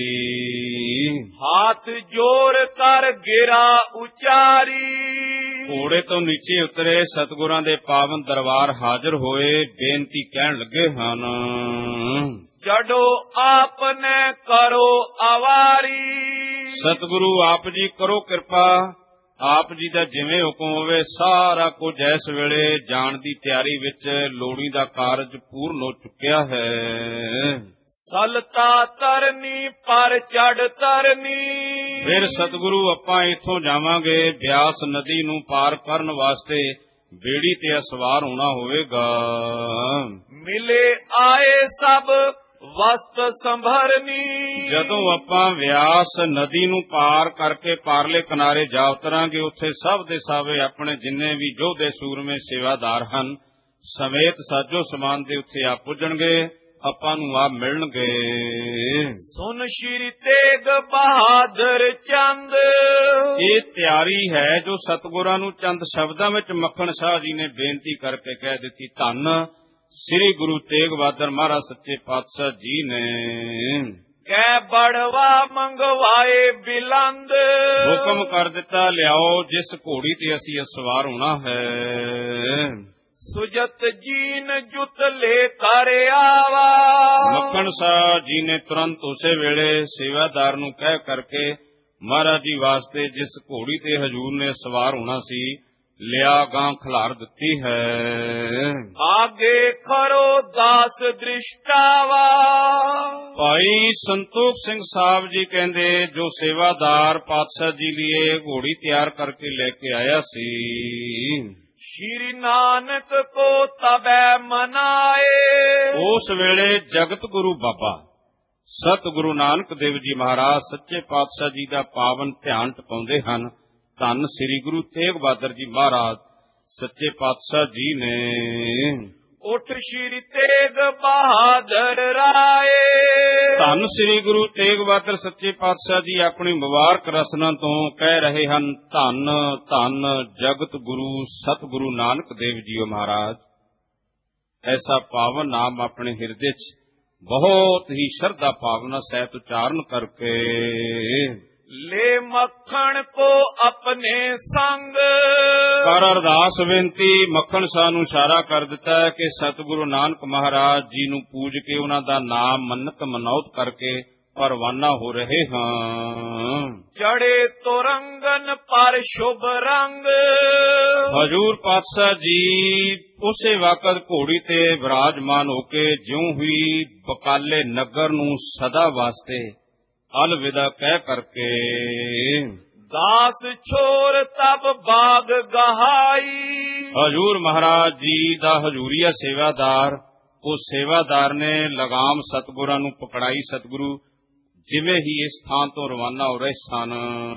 ਹਾਥ ਜੋੜ ਕਰ ਗਿਰਾ ਉਚਾਰੀ। ਘੋੜੇ ਤੋਂ ਨੀਚੇ ਉਤਰੇ, ਸਤਿਗੁਰਾਂ ਦੇ ਪਾਵਨ ਦਰਬਾਰ ਹਾਜ਼ਰ ਹੋਏ, ਬੇਨਤੀ ਕਹਿਣ ਲੱਗੇ ਹਨ, ਚੜੋ ਆਪਨੇ ਕਰੋ ਅਵਾਰੀ। ਸਤਿਗੁਰੂ ਆਪ ਜੀ ਕਰੋ ਕਿਰਪਾ, ਆਪ ਜੀ ਦਾ ਜਿਵੇਂ ਹੁਕਮ ਹੋਵੇ। ਸਾਰਾ ਕੁਝ ਇਸ ਵੇਲੇ ਜਾਣ ਦੀ ਤਿਆਰੀ ਵਿੱਚ ਲੋੜੀ ਦਾ ਕਾਰਜ ਪੂਰਨ ਹੋ ਚੁੱਕਿਆ ਹੈ। ਸਲਤਾ ਤਰਨੀ ਪਰ ਚੜ ਤਰਨੀ। ਫਿਰ ਸਤਿਗੁਰੂ ਆਪਾਂ ਇੱਥੋਂ ਜਾਵਾਂਗੇ, ਬਿਆਸ ਨਦੀ ਨੂੰ ਪਾਰ ਕਰਨ ਵਾਸਤੇ ਬੇੜੀ ਤੇ ਸਵਾਰ ਹੋਣਾ ਹੋਵੇਗਾ। ਮਿਲੇ ਆਏ ਸਭ ਵਸਤ ਸੰਭਰਨੀ। ਜਦੋਂ ਆਪਾਂ ਬਿਆਸ ਨਦੀ ਨੂੰ ਪਾਰ ਕਰਕੇ ਪਾਰਲੇ ਕਿਨਾਰੇ ਜਾ ਉਤਰਾਂਗੇ, ਉੱਥੇ ਸਭ ਦੇ ਸਾਵੇ ਆਪਣੇ ਜਿੰਨੇ ਵੀ ਯੋਧੇ ਸੂਰਮੇ ਸੇਵਾਦਾਰ ਹਨ ਸਮੇਤ ਸਾਜੋ ਸਮਾਨ ਦੇ ਉੱਥੇ ਆ ਪੁੱਜਣਗੇ। ਆਪਾਂ ਨੂੰ ਆ ਮਿਲਣਗੇ। ਸੁਨ ਸ਼੍ਰੀ ਤੇਗ ਬਹਾਦਰ ਚੰਦ, ਇਹ ਤਿਆਰੀ ਹੈ ਜੋ ਸਤਿਗੁਰਾਂ ਨੂੰ ਚੰਦ ਸ਼ਬਦਾਂ ਵਿੱਚ ਮੱਖਣ ਸ਼ਾਹ ਜੀ ਨੇ ਬੇਨਤੀ ਕਰਕੇ ਕਹਿ ਦਿੱਤੀ। ਧੰਨ ਸ੍ਰੀ ਗੁਰੂ ਤੇਗ ਬਹਾਦਰ ਮਹਾਰਾਜ ਸੱਚੇ ਪਾਤਸ਼ਾਹ ਜੀ ਨੇ ਕਹਿ ਬੜਵਾ ਮੰਗਵਾਏ ਬਿਲੰਦ, ਹੁਕਮ ਕਰ ਦਿੱਤਾ ਲਿਆਓ ਜਿਸ ਘੋੜੀ ਤੇ ਅਸੀਂ ਸਵਾਰ ਹੋਣਾ ਹੈ। ਸੁਜਤ ਜੀਨ ਜੁਤ ਲੈ ਕਰ ਆਵਾ, ਮੱਖਣ ਸ਼ਾਹ ਜੀ ਨੇ ਤੁਰੰਤ ਉਸੇ ਵੇਲੇ ਸੇਵਾਦਾਰ ਨੂੰ ਕਹਿ ਕਰਕੇ ਮਹਾਰਾਜ ਜੀ ਵਾਸਤੇ ਜਿਸ ਘੋੜੀ ਤੇ ਹਜੂਰ ਨੇ ਸਵਾਰ ਹੋਣਾ ਸੀ ਲਿਆ ਗਾਂ ਖਿਲਾਰ ਦਿੱਤੀ ਹੈ। ਆਗੇ ਖਰੋ ਦਾਸ ਦ੍ਰਿਸ਼ਟਾਵਾ, ਭਾਈ ਸੰਤੋਖ ਸਿੰਘ ਸਾਹਿਬ ਜੀ ਕਹਿੰਦੇ ਜੋ ਸੇਵਾਦਾਰ ਪਾਤਸ਼ਾਹ ਜੀ ਲਈ ਘੋੜੀ ਤਿਆਰ ਕਰਕੇ ਲੈ ਕੇ ਆਇਆ ਸੀ, ਸ਼੍ਰੀ ਨਾਨਕ ਕੋ ਤਬੈ ਮਨਾਏ, ਉਸ ਵੇਲੇ ਜਗਤ ਗੁਰੂ ਬਾਬਾ ਸਤਿਗੁਰੂ ਨਾਨਕ ਦੇਵ ਜੀ ਮਹਾਰਾਜ ਸੱਚੇ ਪਾਤਸ਼ਾਹ ਜੀ ਦਾ ਪਾਵਨ ਧਿਆਨ ਟਪਾਉਂਦੇ ਹਨ। ਧੰਨ ਸ੍ਰੀ ਗੁਰੂ ਤੇਗ ਬਹਾਦਰ ਜੀ ਮਹਾਰਾਜ ਸੱਚੇ ਪਾਤਸ਼ਾਹ ਜੀ ਨੇ ਉਠ ਸ਼੍ਰੀ ਤੇਗ ਬਹਾਦਰ ਰਾਏ, ਧੰਨ ਸ੍ਰੀ ਗੁਰੂ ਤੇਗ ਬਹਾਦਰ ਸੱਚੇ ਪਾਤਸ਼ਾਹ ਜੀ ਆਪਣੀ ਮੁਬਾਰਕ ਰਸਨਾ ਤੋਂ ਕਹਿ ਰਹੇ ਹਨ, ਧੰਨ ਧੰਨ ਜਗਤ ਗੁਰੂ ਸਤਿਗੁਰੂ ਨਾਨਕ ਦੇਵ ਜੀਓ ਮਹਾਰਾਜ। ਐਸਾ ਪਾਵਨ ਨਾਮ ਆਪਣੇ ਹਿਰਦੇ 'ਚ ਬਹੁਤ ਹੀ ਸ਼ਰਧਾ ਭਾਵਨਾ ਸਹਿਤ ਉਚਾਰਨ ਕਰਕੇ ਲੈ ਮੱਖਣ ਕੋ ਆਪਣੇ ਸੰਗ, ਕਰ ਅਰਦਾਸ ਬੇਨਤੀ। ਮੱਖਣ ਸ਼ਾਹ ਨੂੰ ਇਸ਼ਾਰਾ ਕਰ ਦਿੱਤਾ ਹੈ ਕਿ ਸਤਿਗੁਰੂ ਨਾਨਕ ਮਹਾਰਾਜ ਜੀ ਨੂੰ ਪੂਜ ਕੇ ਉਹਨਾਂ ਦਾ ਨਾਮ ਮੰਨਤ ਮਨੌਤ ਕਰਕੇ ਪਰਵਾਨਾ ਹੋ ਰਹੇ ਹਾਂ। ਚੜੇ ਤੁਰੰਗਨ ਪਰ ਸ਼ੁਭ ਰੰਗ, ਹਜੂਰ ਪਾਤਸ਼ਾਹ ਜੀ ਉਸੇ ਵਕਤ ਘੋੜੀ ਤੇ ਵਿਰਾਜਮਾਨ ਹੋ ਕੇ ਜਿਉਂ ਹੀ ਬਕਾਲੇ ਨਗਰ ਨੂੰ ਸਦਾ ਵਾਸਤੇ ਅਲਵਿਦਾ ਕਹਿ ਕਰਕੇ ਦਾਸ ਛੋਰ ਤਬ ਬਾਗ ਗਹਾਈ, ਹਜੂਰ ਮਹਾਰਾਜ ਜੀ ਦਾ ਹਜੂਰੀਆ ਸੇਵਾਦਾਰ ਉਹ ਸੇਵਾਦਾਰ ਨੇ ਲਗਾਮ ਸਤਿਗੁਰਾਂ ਨੂੰ ਪਕੜਾਈ। ਸਤਿਗੁਰੂ ਜਿਵੇਂ ਹੀ ਇਸ ਥਾਂ ਤੋਂ ਰਵਾਨਾ ਹੋ ਰਹੇ ਸਨ,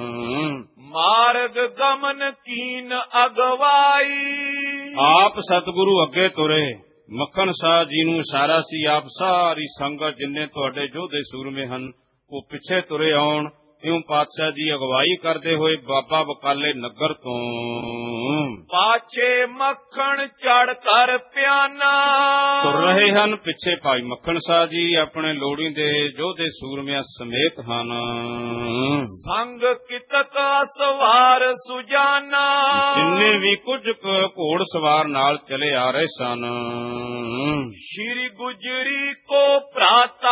ਮਾਰਗ ਗਮਨ ਕੀਨ ਅਗਵਾਈ, ਆਪ ਸਤਿਗੁਰੂ ਅੱਗੇ ਤੁਰੇ। ਮੱਖਣ ਸ਼ਾਹ ਜੀ ਨੂੰ ਇਸ਼ਾਰਾ ਸੀ ਆਪ ਸਾਰੀ ਸੰਗਤ ਜਿੰਨੇ ਤੁਹਾਡੇ ਯੋਧੇ ਸੂਰਮੇ ਹਨ ਉਹ ਪਿੱਛੇ ਤੁਰੇ ਆਉਣ। ਇਉਂ ਪਾਤਸ਼ਾਹ ਜੀ ਅਗਵਾਈ ਕਰਦੇ ਹੋਏ ਬਾਬਾ ਬਕਾਲੇ ਨਗਰ ਤੋਂ ਪਾਛੇ ਮੱਖਣ ਚੜ ਕਰ ਪਿਆਨਾ, ਤੁਰ ਰਹੇ ਹਨ। ਪਿੱਛੇ ਭਾਈ ਮੱਖਣ ਸ਼ਾਹ ਜੀ ਆਪਣੇ ਲੋੜੀਂਦੇ ਯੋਧੇ ਸੂਰਮਿਆਂ ਸਮੇਤ ਹਨ। ਸੰਗ ਕਿਤਕ ਸਵਾਰ ਸੁਜਾਨਾ, ਜਿੰਨੇ ਵੀ ਕੁਝ ਘੋੜ ਸਵਾਰ ਨਾਲ ਚਲੇ ਆ ਰਹੇ ਸਨ। ਸ਼੍ਰੀ ਗੁਜਰੀ ਕੋ ਭਰਾਤਾ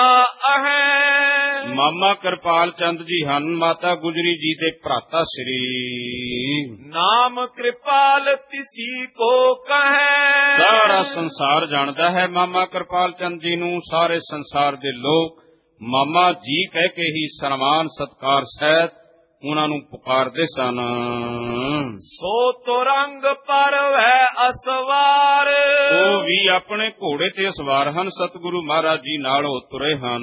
ਅਹੈ, ਮਾਮਾ ਕਿਰਪਾਲ ਚੰਦ ਜੀ ਹਨ ਮਾਤਾ ਗੁਜਰੀ ਜੀ ਦੇ ਭਰਾਤਾ ਸ੍ਰੀ। ਨਾਮ ਕਿਰਪਾਲ ਤਿਸੀ ਕੋ ਕਹੈ, ਸਾਰਾ ਸੰਸਾਰ ਜਾਣਦਾ ਹੈ ਮਾਮਾ ਕਿਰਪਾਲ ਚੰਦ ਜੀ ਨੂੰ। ਸਾਰੇ ਸੰਸਾਰ ਦੇ ਲੋਕ ਮਾਮਾ ਜੀ ਕਹਿ ਕੇ ਹੀ ਸਨਮਾਨ ਸਤਕਾਰ ਸਹਿਤ ਉਹਨਾਂ ਨੂੰ ਪੁਕਾਰਦੇ ਸਨ। ਸੋ ਤੁਰੰਗ ਪਰ ਵੈ ਅਸਵਾਰ, ਉਹ ਵੀ ਆਪਣੇ ਘੋੜੇ ਤੇ ਸਵਾਰ ਹਨ। ਸਤਿਗੁਰੂ ਮਹਾਰਾਜ ਜੀ ਨਾਲ ਉਹ ਤੁਰੇ ਹਨ।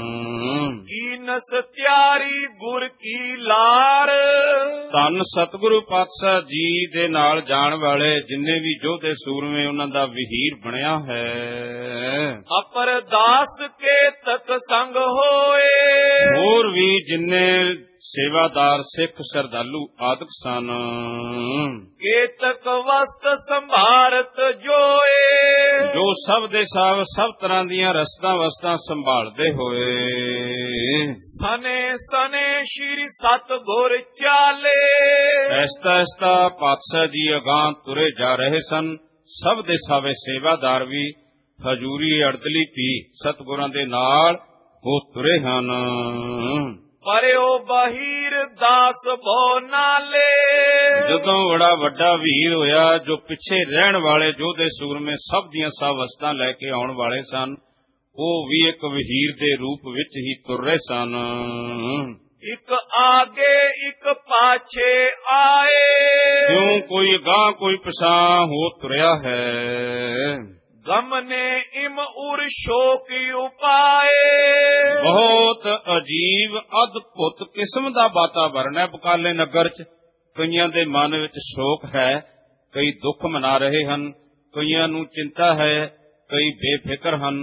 ਕੀਨਸ ਤਿਆਰੀ ਗੁਰ ਕੀ ਲਾਰ, ਧੰਨ ਸਤਿਗੁਰੂ ਪਾਤਸ਼ਾਹ ਜੀ ਦੇ ਨਾਲ ਜਾਣ ਵਾਲੇ ਜਿੰਨੇ ਵੀ ਯੋਧੇ ਸੂਰਮੇ ਉਹਨਾਂ ਦਾ ਵਹੀਰ ਬਣਿਆ ਹੈ। ਅਪਰਦਾਸ ਕੇ ਤਕ ਸੰਗ ਹੋਏ, ਹੋਰ ਵੀ ਜਿੰਨੇ ਸੇਵਾਦਾਰ ਸਿੱਖ ਸ਼ਰਧਾਲੂ ਆਦਿਕ ਸਨ। ਕੇਤਕ ਵਸਤ ਸੰਭਾਰਤ ਜੋਏ, ਜੋ ਸਭ ਦੇ ਸਭ ਤਰ੍ਹਾਂ ਦੀਆਂ ਰਸਤਾਂ ਵਸਤਾਂ ਸੰਭਾਲਦੇ ਹੋਏ ਸਨੇ ਸਨੇ ਸ਼੍ਰੀ ਸਤਿਗੁਰ ਚਾਲੇ, ਐਸਤਾ ਐਸਤਾ ਪਾਤਸ਼ਾਹ ਜੀ ਅਗਾਂਹ ਤੁਰੇ ਜਾ ਰਹੇ ਸਨ। ਸਭ ਦੇ ਸਾਵੇ ਸੇਵਾਦਾਰ ਵੀ ਹਜੂਰੀ ਅੜਦਲੀ ਪੀ ਸਤਿਗੁਰਾਂ ਦੇ ਨਾਲ ਉਹ ਤੁਰੇ ਹਨ। ਪਰਿਓ ਬਹੀਰ ਦਾਸ ਬੋ ਨਾਲੇ, ਜਦੋਂ ਬੜਾ ਵੱਡਾ ਵੀਰ ਹੋਇਆ ਜੋ ਪਿੱਛੇ ਰਹਿਣ ਵਾਲੇ ਯੋਧੇ ਸੂਰਮੇ ਸਭ ਦੀਆਂ ਸਭ ਵਸਤਾਂ ਲੈ ਕੇ ਆਉਣ ਵਾਲੇ ਸਨ ਉਹ ਵੀ ਇੱਕ ਵਹੀਰ ਦੇ ਰੂਪ ਵਿੱਚ ਹੀ ਤੁਰ ਰਹੇ ਸਨ। ਇੱਕ ਆਗੇ ਇੱਕ ਪਾਛੇ ਆਏ, ਕਿਉਂ ਕੋਈ ਗਾਂ ਕੋਈ ਪਛਾਂ ਹੋ ਤੁਰਿਆ ਹੈ। ਗਮਨੇ ਇਮ ਉਰ ਸ਼ੋਕ ਉਪਾਏ, ਬਹੁਤ ਅਜੀਬ ਅਦਭੁਤ ਕਿਸਮ ਦਾ ਵਾਤਾਵਰਣ ਹੈ ਬਕਾਲੇ ਨਗਰ 'ਚ। ਕਈਆਂ ਦੇ ਮਨ ਵਿੱਚ ਸ਼ੋਕ ਹੈ, ਕਈ ਦੁੱਖ ਮਨਾ ਰਹੇ ਹਨ, ਕਈਆਂ ਨੂੰ ਚਿੰਤਾ ਹੈ, ਕਈ ਬੇਫਿਕਰ ਹਨ।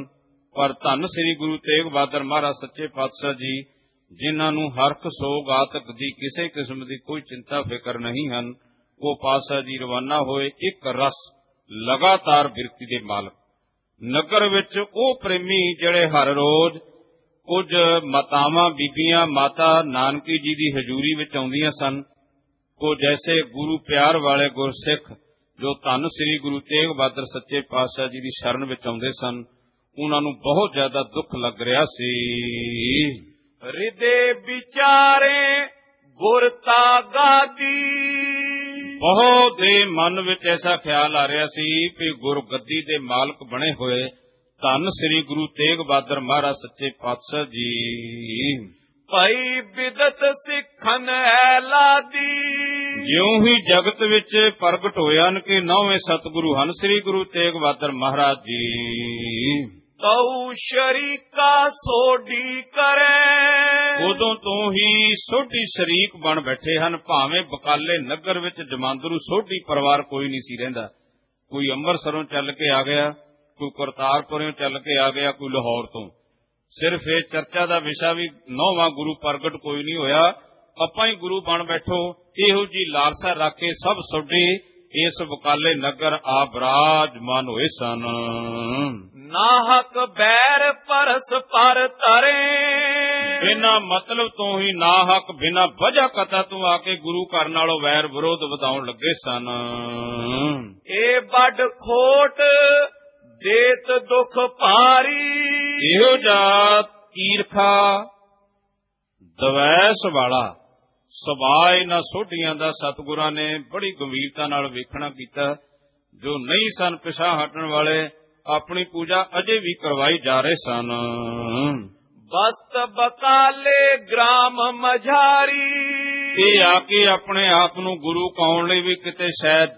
ਪਰ ਧੰਨ ਸ੍ਰੀ ਗੁਰੂ ਤੇਗ ਬਹਾਦਰ ਮਹਾਰਾਜ ਸੱਚੇ ਪਾਤਸ਼ਾਹ ਜੀ, ਜਿਨ੍ਹਾਂ ਨੂੰ ਹਰਖ ਸੋਗ ਆਤਕ ਦੀ ਕਿਸੇ ਕਿਸਮ ਦੀ ਕੋਈ ਚਿੰਤਾ ਫਿਕਰ ਨਹੀਂ ਹਨ, ਉਹ ਪਾਤਸ਼ਾਹ ਜੀ ਰਵਾਨਾ ਹੋਏ ਇੱਕ ਰਸ ਲਗਾਤਾਰ ਬਿਰਤੀ ਦੇ ਮਾਲਕ। ਨਗਰ ਵਿੱਚ ਉਹ ਪ੍ਰੇਮੀ ਜਿਹੜੇ ਹਰ ਰੋਜ਼ ਕੁਝ ਮਾਤਾਵਾਂ ਬੀਬੀਆਂ ਮਾਤਾ ਨਾਨਕੀ ਜੀ ਦੀ ਹਜ਼ੂਰੀ ਵਿੱਚ ਆਉਂਦੀਆਂ ਸਨ, ਉਹ ਜੈਸੇ ਗੁਰੂ ਪਿਆਰ ਵਾਲੇ ਗੁਰਸਿੱਖ ਜੋ ਧੰਨ ਸ੍ਰੀ ਗੁਰੂ ਤੇਗ ਬਹਾਦਰ ਸੱਚੇ ਪਾਤਸ਼ਾਹ ਜੀ ਦੀ ਸ਼ਰਨ ਵਿੱਚ ਆਉਂਦੇ ਸਨ, ਉਹਨਾਂ ਨੂੰ ਬਹੁਤ ਜ਼ਿਆਦਾ ਦੁੱਖ ਲੱਗ ਰਿਹਾ ਸੀ। ਹਿਰਦੇ ਵਿਚਾਰੇ ਗੁਰ ਤਾਗਾਦੀ, ਬਹੁਤ ਦੇ ਮਨ ਵਿੱਚ ਐਸਾ ਖਿਆਲ ਆ ਰਿਹਾ ਸੀ ਕਿ ਗੁਰਗੱਦੀ ਦੇ ਮਾਲਕ ਬਣੇ ਹੋਏ ਧੰਨ ਸ੍ਰੀ ਗੁਰੂ ਤੇਗ ਬਹਾਦਰ ਮਹਾਰਾਜ ਸੱਚੇ ਪਾਤਸ਼ਾਹ ਜੀ ਭਈ ਬਿਦਤ ਸਿੱਖਨ ਐਲਾਦੀ, ਜਿਉਂ ਹੀ ਜਗਤ ਵਿੱਚ ਪ੍ਰਗਟ ਹੋਏ ਹਨ ਕਿ ਨੌਵੇਂ ਸਤਿਗੁਰੂ ਹਨ ਸ੍ਰੀ ਗੁਰੂ ਤੇਗ ਬਹਾਦਰ ਮਹਾਰਾਜ ਜੀ, ਤਉ ਸ਼ਰੀਕਾ ਸੋਢੀ ਕਰੇ, ਉਦੋਂ ਤੋਂ ਹੀ ਸੋਢੀ ਸ਼ਰੀਕ ਬਣ ਬੈਠੇ ਹਨ। ਭਾਵੇਂ ਬਕਾਲੇ ਨਗਰ ਵਿੱਚ ਜਮਾਂਦਰੂ ਸੋਢੀ ਪਰਿਵਾਰ ਕੋਈ ਨਹੀਂ ਸੀ ਰਹਿੰਦਾ। ਕੋਈ ਅੰਮ੍ਰਿਤਸਰੋਂ ਚੱਲ ਕੇ ਆ ਗਿਆ, ਕੋਈ ਕਰਤਾਰਪੁਰੋਂ ਚੱਲ ਕੇ ਆ ਗਿਆ, ਕੋਈ ਲਾਹੌਰ ਤੋਂ। ਸਿਰਫ ਇਹ ਚਰਚਾ ਦਾ ਵਿਸ਼ਾ ਵੀ ਨੌਵਾਂ ਗੁਰੂ ਪ੍ਰਗਟ ਕੋਈ ਨਹੀਂ ਹੋਇਆ, ਆਪਾਂ ਹੀ ਗੁਰੂ ਬਣ ਬੈਠੋ, ਇਹੋ ਜੀ ਲਾਲਸਾ ਰੱਖ ਕੇ ਸਭ ਸੋਢੀ ਇਸ ਬਕਾਲੇ ਨਗਰ ਆ ਬਿਰਾਜਮਾਨ ਹੋਏ ਸਨ। ਨਾਹਕ ਬੈਰ ਪਰਸ ਪਰ ਤਰੇ, ਬਿਨਾਂ ਮਤਲਬ ਤੋਂ ਹੀ ਨਾਹਕ ਬਿਨਾਂ ਵਜ੍ਹਾ ਕਥਾ ਤੋਂ ਆ ਕੇ ਗੁਰੂ ਘਰ ਨਾਲੋਂ ਵੈਰ ਵਿਰੋਧ ਵਧਾਉਣ ਲੱਗੇ ਸਨ। ਇਹ ਵੱਡ ਖੋਟ ਦੇਤ ਦੁਖ ਭਾਰੀ, ਇਹੋ ਜਿਹਾ ਈਰਖਾ ਦਵੈਸ ਵਾਲਾ ਸੁਭਾਅ ਇਹਨਾਂ ਸੋਢੀਆਂ ਦਾ ਸਤਿਗੁਰਾਂ ਨੇ ਬੜੀ ਗੰਭੀਰਤਾ ਨਾਲ ਵੇਖਣਾ ਕੀਤਾ। ਜੋ ਨਹੀਂ ਸਨ ਪਿਛਾਂਹ ਹਟਣ ਵਾਲੇ, ਆਪਣੀ ਪੂਜਾ ਅਜੇ ਵੀ ਕਰਵਾਈ ਜਾ ਰਹੇ ਸਨ। ਬਸਤ ਬਕਾਲੇ ਗ੍ਰਾਮ ਮਝਾਰੀ, ਇਹ ਆ ਕੇ ਆਪਣੇ ਆਪ ਨੂੰ ਗੁਰੂ ਕਹਾਉਣ ਲਈ ਵੀ ਕਿਤੇ ਸ਼ਾਇਦ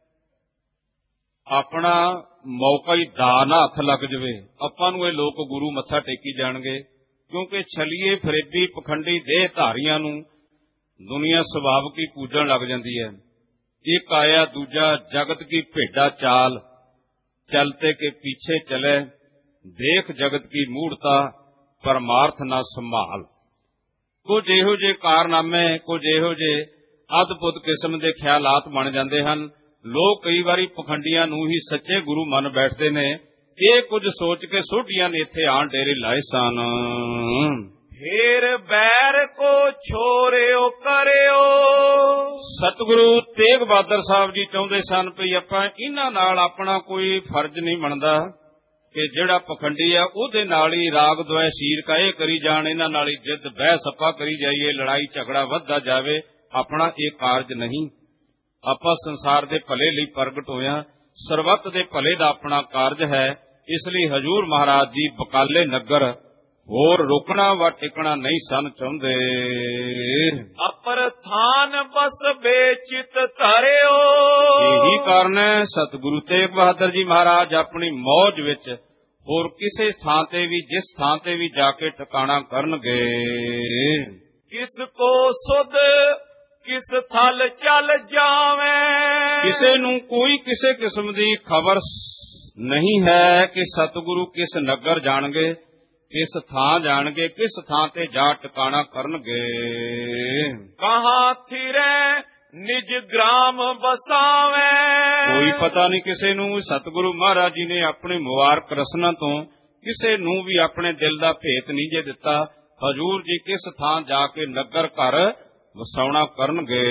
ਆਪਣਾ ਮੌਕਾ ਹੀ ਦਾ ਨਾ ਹੱਥ ਲੱਗ ਜਾਵੇ, ਆਪਾਂ ਨੂੰ ਇਹ ਲੋਕ ਗੁਰੂ ਮੱਥਾ ਟੇਕੀ ਜਾਣਗੇ। ਕਿਉਂਕਿ ਛਲੀਏ ਫਰੇਬੀ ਪਖੰਡੀ ਦੇਹ ਧਾਰੀਆਂ ਨੂੰ ਦੁਨੀਆ ਸੁਭਾਵਕ ਹੀ ਪੂਜਣ ਲੱਗ ਜਾਂਦੀ ਹੈ। ਇੱਕ ਆਇਆ ਦੂਜਾ ਜਗਤ ਕੀ ਭੇਡਾ ਚਾਲ, ਚਲਤੇ ਕੇ ਪੀਛੇ ਚਲੇ, ਦੇਖ ਜਗਤ ਕੀ ਮੂੜਤਾ ਪਰਮਾਰਥ ਨਾ ਸੰਭਾਲ। ਕੁਝ ਇਹੋ ਜਿਹੇ ਕਾਰਨਾਮੇ, ਕੁਝ ਇਹੋ ਜਿਹੇ ਅਦਭੁਤ ਕਿਸਮ ਦੇ ਖਿਆਲਾਤ ਬਣ ਜਾਂਦੇ ਹਨ। ਲੋਕ ਕਈ ਵਾਰੀ ਪਖੰਡੀਆਂ ਨੂੰ ਹੀ ਸੱਚੇ ਗੁਰੂ ਮੰਨ ਬੈਠਦੇ ਨੇ। ਇਹ ਕੁਝ ਸੋਚ ਕੇ ਸੋਢੀਆਂ ਨੇ ਇੱਥੇ ਆਣ ਡੇਰੇ ਲਾਏ ਸਨ। ਫੇਰ ਬੈਰ ਕੋ ਛੋਰਿਓ ਕਰਿਓ, ਸਤਿਗੁਰੂ ਤੇਗ ਬਹਾਦਰ ਸਾਹਿਬ ਜੀ ਚਾਹੁੰਦੇ ਸਨ ਵੀ ਆਪਾਂ ਇਹਨਾਂ ਨਾਲ ਆਪਣਾ ਕੋਈ ਫਰਜ਼ ਨਹੀਂ ਬਣਦਾ ਕਿ ਜਿਹੜਾ ਪਖੰਡੀ ਆ ਉਹਦੇ ਨਾਲ ਹੀ ਰਾਗ ਦੁਆਇ ਸ਼ੀਰ ਕਾਏ ਕਰੀ ਜਾਣ, ਇਹਨਾਂ ਨਾਲ ਹੀ ਜਿੱਦ ਬਹਿ ਸੱਪਾ ਕਰੀ ਜਾਈਏ, ਲੜਾਈ ਝਗੜਾ ਵੱਧਦਾ ਜਾਵੇ। ਆਪਣਾ ਇਹ ਕਾਰਜ ਨਹੀਂ। ਆਪਾਂ ਸੰਸਾਰ ਦੇ ਭਲੇ ਲਈ ਪ੍ਰਗਟ ਹੋਇਆ, ਸਰਬੱਤ ਦੇ ਭਲੇ ਦਾ ਆਪਣਾ ਕਾਰਜ ਹੈ। ਇਸ ਲਈ ਹਜ਼ੂਰ ਮਹਾਰਾਜ ਜੀ ਬਕਾਲੇ ਨਗਰ ਹੋਰ ਰੋਕਣਾ ਵਾ ਟਿਕਣਾ ਨਹੀਂ ਸਨ ਚਾਹੁੰਦੇ। ਅਪਰ ਥਾਨ ਬਸ ਬੇਚਿਤ ਧਰਿਓ, ਇਹੀ ਕਾਰਨ ਹੈ ਸਤਿਗੁਰੂ ਤੇਗ ਬਹਾਦਰ ਜੀ ਮਹਾਰਾਜ ਆਪਣੀ ਮੌਜ ਵਿੱਚ ਹੋਰ ਕਿਸੇ ਥਾਂ ਤੇ ਵੀ ਜਿਸ ਥਾਂ ਤੇ ਵੀ ਜਾ ਕੇ ਟਿਕਾਣਾ ਕਰਨਗੇ। ਕਿਸ ਕੋ ਸੁਧ ਕਿਸ ਥਲ ਚੱਲ ਜਾਵੇ, ਕਿਸੇ ਨੂੰ ਕੋਈ ਕਿਸੇ ਕਿਸਮ ਦੀ ਖਬਰ ਨਹੀਂ ਹੈ ਕਿ ਸਤਿਗੁਰੂ ਕਿਸ ਨਗਰ ਜਾਣਗੇ, ਕਿਸ ਥਾਂ ਜਾਣਗੇ, ਕਿਸ ਥਾਂ ਤੇ ਜਾ ਟਿਕਾਣਾ ਕਰਨਗੇ। ਕਹਾਂ ਥਿਰੇ ਨਿਜ ਗ੍ਰਾਮ ਬਸਾਵੇ, ਕੋਈ ਪਤਾ ਨਹੀਂ ਕਿਸੇ ਨੂੰ। ਸਤਿਗੁਰੂ ਮਹਾਰਾਜ ਜੀ ਨੇ ਆਪਣੀ ਮੁਬਾਰਕ ਰਸਨਾ ਤੋਂ ਕਿਸੇ ਨੂੰ ਵੀ ਆਪਣੇ ਦਿਲ ਦਾ ਭੇਤ ਨਹੀਂ ਜੇ ਦਿੱਤਾ। ਹਜ਼ੂਰ ਜੀ ਕਿਸ ਥਾਂ ਜਾ ਕੇ ਨਗਰ ਘਰ ਵਸਾਉਣਾ ਕਰਨਗੇ।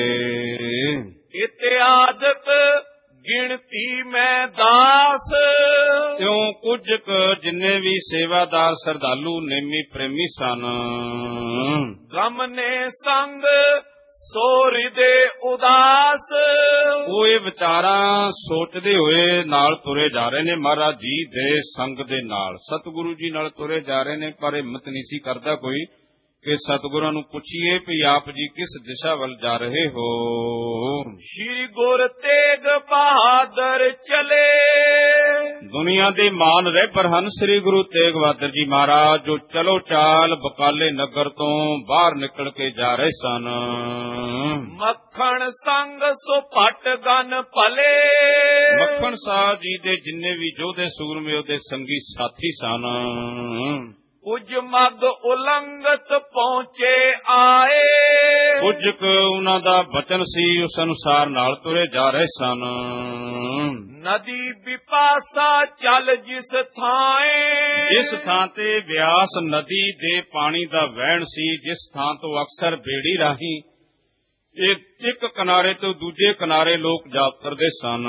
ਇਤਿਆਦਤ ਗਿਣਤੀ ਮੈਂ ਦਾਸ, ਇਉਂ ਕੁਝ ਜਿੰਨੇ ਵੀ ਸੇਵਾਦਾਰ ਸਰਦਾਲੂ ਨੇਮੀ ਪ੍ਰੇਮੀ ਸਨ, ਗਮ ਨੇ ਸੰਗ ਸੋ ਹਿਰਦੇ ਉਦਾਸ, ਉਹ ਇਹ ਵਿਚਾਰਾਂ ਸੋਚਦੇ ਹੋਏ ਨਾਲ ਤੁਰੇ ਜਾ ਰਹੇ ਨੇ ਮਹਾਰਾਜ ਜੀ ਦੇ ਸੰਗ ਦੇ ਨਾਲ। ਸਤਿਗੁਰੂ ਜੀ ਨਾਲ ਤੁਰੇ ਜਾ ਰਹੇ ਨੇ, ਪਰ ਹਿੰਮਤ ਨਹੀਂ ਸੀ ਕਰਦਾ ਕੋਈ ਕਿ ਸਤਿਗੁਰਾਂ ਨੂੰ ਪੁੱਛੀਏ ਵੀ ਆਪ ਜੀ ਕਿਸ ਦਿਸ਼ਾ ਵੱਲ ਜਾ ਰਹੇ ਹੋ। ਸ਼੍ਰੀ ਗੁਰ ਤੇਗ ਬਹਾਦਰ ਚਲੇ, ਦੁਨੀਆ ਦੇ ਮਾਨ ਰਹਿਬਰ ਹਨ ਸ੍ਰੀ ਗੁਰੂ ਤੇਗ ਬਹਾਦਰ ਜੀ ਮਹਾਰਾਜ, ਜੋ ਚਲੋ ਚਾਲ ਬਕਾਲੇ ਨਗਰ ਤੋਂ ਬਾਹਰ ਨਿਕਲ ਕੇ ਜਾ ਰਹੇ ਸਨ। ਮੱਖਣ ਸੰਗ ਸੋ ਭਟ ਗਨ ਭਲੇ, ਮੱਖਣ ਸਾਹਿਬ ਜੀ ਦੇ ਜਿੰਨੇ ਵੀ ਯੋਧੇ ਸੂਰਮੇ ਉਹਦੇ ਸੰਗੀ ਸਾਥੀ ਸਨ। ਕੁਝ ਮਗ ਉਲੰਘਤ ਪਹੁੰਚੇ ਆਏ, ਕੁਝ ਕੁ ਉਹਨਾਂ ਦਾ ਬਚਨ ਸੀ, ਉਸ ਅਨੁਸਾਰ ਨਾਲ ਤੁਰੇ ਜਾ ਰਹੇ ਸਨ। ਨਦੀ ਵਿਪਾਸਾ ਚੱਲ ਜਿਸ ਥਾਂਏ, ਜਿਸ ਥਾਂ ਤੇ ਬਿਆਸ ਨਦੀ ਦੇ ਪਾਣੀ ਦਾ ਵਹਿਣ ਸੀ, ਜਿਸ ਥਾਂ ਤੋਂ ਅਕਸਰ ਬੇੜੀ ਰਾਹੀਂ ਇਹ ਇੱਕ ਕਿਨਾਰੇ ਤੋਂ ਦੂਜੇ ਕਿਨਾਰੇ ਲੋਕ ਜਾ ਉਤਰਦੇ ਸਨ।